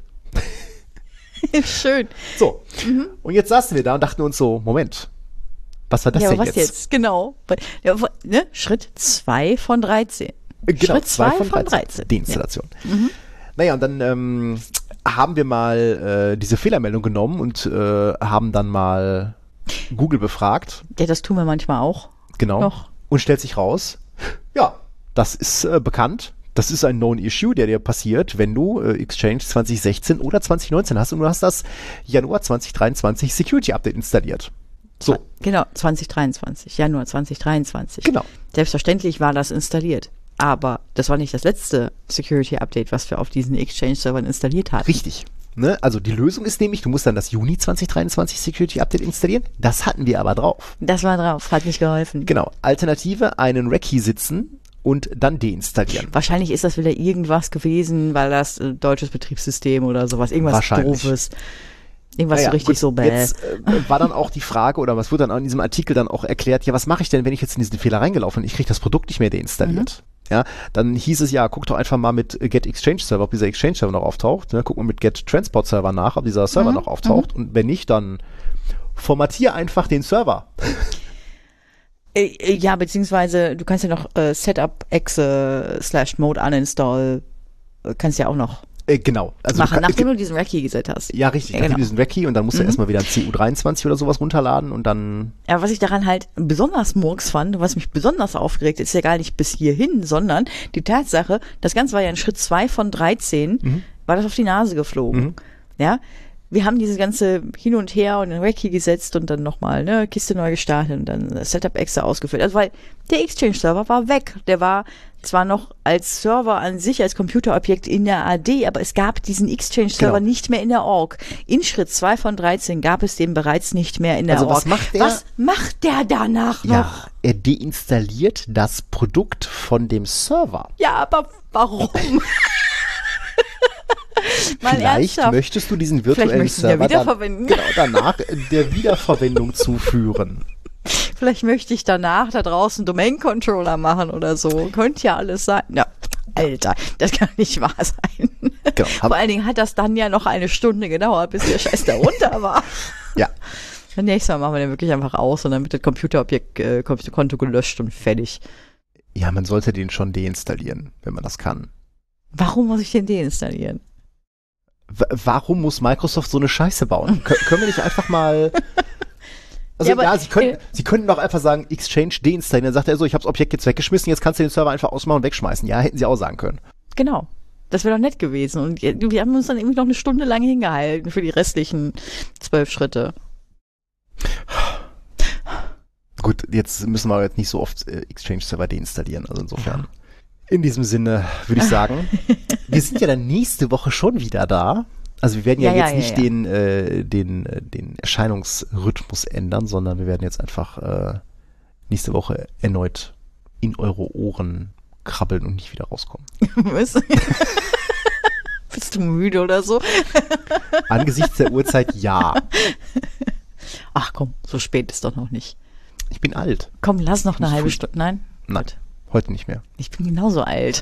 Schön. So, und jetzt saßen wir da und dachten uns so, Moment, was war das ja, denn aber was jetzt? jetzt? Genau. Ja, wo- ne? Schritt zwei von dreizehn. Äh, Genau, Schritt zwei zwei von dreizehn. Die Installation. Naja, und dann ähm, haben wir mal äh, diese Fehlermeldung genommen und äh, haben dann mal Google befragt. Ja, das tun wir manchmal auch. Genau. Noch. Und stellt sich raus, ja, das ist äh, bekannt. Das ist ein Known Issue, der dir passiert, wenn du äh, Exchange zwanzig sechzehn oder zwanzig neunzehn hast und du hast das Januar zwanzig dreiundzwanzig Security Update installiert. So, Genau, zwanzig dreiundzwanzig, Januar zwanzig dreiundzwanzig. Genau. Selbstverständlich war das installiert. Aber das war nicht das letzte Security-Update, was wir auf diesen Exchange-Servern installiert hatten. richtig. Ne? Also die Lösung ist nämlich, du musst dann das Juni zwanzig dreiundzwanzig Security Update installieren. Das hatten wir aber drauf. Das war drauf, hat nicht geholfen. Genau. Alternative, einen Recce sitzen und dann deinstallieren. Wahrscheinlich ist das wieder irgendwas gewesen, weil das äh, deutsches Betriebssystem oder sowas, irgendwas Wahrscheinlich. Doofes. Irgendwas Naja, so richtig gut, so bäh. Jetzt äh, war dann auch die Frage, oder was wurde dann in diesem Artikel dann auch erklärt, ja, was mache ich denn, wenn ich jetzt in diesen Fehler reingelaufen bin? Ich kriege das Produkt nicht mehr deinstalliert. Mhm. Ja, dann hieß es ja, guck doch einfach mal mit Get Exchange Server, ob dieser Exchange Server noch auftaucht. Ne? Guck mal mit Get Transport Server nach, ob dieser Server Mhm. noch auftaucht. Und wenn nicht, dann formatier einfach den Server. Äh, äh, ja, beziehungsweise du kannst ja noch äh, Setup exe slash mode uninstall äh, kannst ja auch noch Äh, genau. Also machen, du kann- nachdem du diesen Recce gesetzt hast. ja, richtig. Ja, Dann genau. diesen Recce und dann musst du Mhm. erstmal wieder ein C U dreiundzwanzig oder sowas runterladen und dann Ja, was ich daran halt besonders murks fand, was mich besonders aufgeregt, ist ja gar nicht bis hierhin, sondern die Tatsache, das Ganze war ja in Schritt zwei von dreizehn, Mhm. war das auf die Nase geflogen. Ja, wir haben dieses ganze Hin und Her und den Recce gesetzt und dann nochmal, ne, Kiste neu gestartet und dann Setup Exe ausgeführt. Also weil der Exchange-Server war weg. Der war zwar noch als Server an sich, als Computerobjekt in der A D, aber es gab diesen Exchange-Server Genau. nicht mehr in der Org. In Schritt zwei von dreizehn gab es den bereits nicht mehr in der Also Org. was macht der? Was macht der danach noch? ja, er deinstalliert das Produkt von dem Server. Ja, aber warum? Mal Vielleicht ernsthaft. möchtest du diesen virtuellen möchtest du ihn ja Server dann, wiederverwenden. genau, danach der Wiederverwendung zuführen. Vielleicht möchte ich danach da draußen Domain-Controller machen oder so. Könnte ja alles sein. Ja, Alter, das kann nicht wahr sein. Genau. Vor allen Dingen hat das dann ja noch eine Stunde gedauert, bis der Scheiß da runter war. Ja, Dann nächstes Mal machen wir den wirklich einfach aus und dann wird das Computerobjekt, äh, Konto gelöscht und fertig. ja, man sollte den schon deinstallieren, wenn man das kann. Warum muss ich den deinstallieren? W- warum muss Microsoft so eine Scheiße bauen? Kön- können wir nicht einfach mal... Also Ja, ja, aber, sie, können, äh, sie könnten doch einfach sagen, Exchange deinstallieren. Dann sagt er so, ich habe das Objekt jetzt weggeschmissen, jetzt kannst du den Server einfach ausmachen und wegschmeißen. Ja, hätten sie auch sagen können. Genau. Das wäre doch nett gewesen. Und wir haben uns dann irgendwie noch eine Stunde lang hingehalten für die restlichen zwölf Schritte. Gut, jetzt müssen wir jetzt nicht so oft äh, Exchange-Server deinstallieren. Also insofern. In diesem Sinne würde ich sagen, wir sind ja dann nächste Woche schon wieder da. Also wir werden ja, Ja, ja, jetzt ja, nicht ja. den äh, den äh, den Erscheinungsrhythmus ändern, sondern wir werden jetzt einfach äh, nächste Woche erneut in eure Ohren krabbeln und nicht wieder rauskommen. Was? Bist du müde oder so? Angesichts der Uhrzeit ja. Ach komm, so spät ist doch noch nicht. Ich bin alt. Komm, lass noch eine Nicht halbe früh. Stunde. Nein? Nein, Gut. heute nicht mehr. Ich bin genauso alt.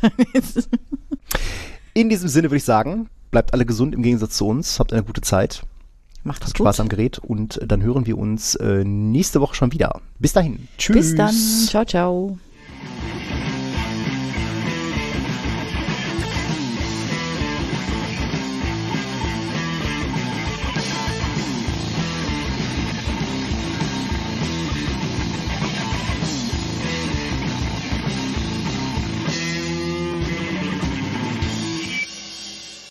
In diesem Sinne würde ich sagen, bleibt alle gesund im Gegensatz zu uns, habt eine gute Zeit, Macht es habt gut. Spaß am Gerät und dann hören wir uns äh, nächste Woche schon wieder. Bis dahin. Tschüss. Bis dann. Ciao, ciao.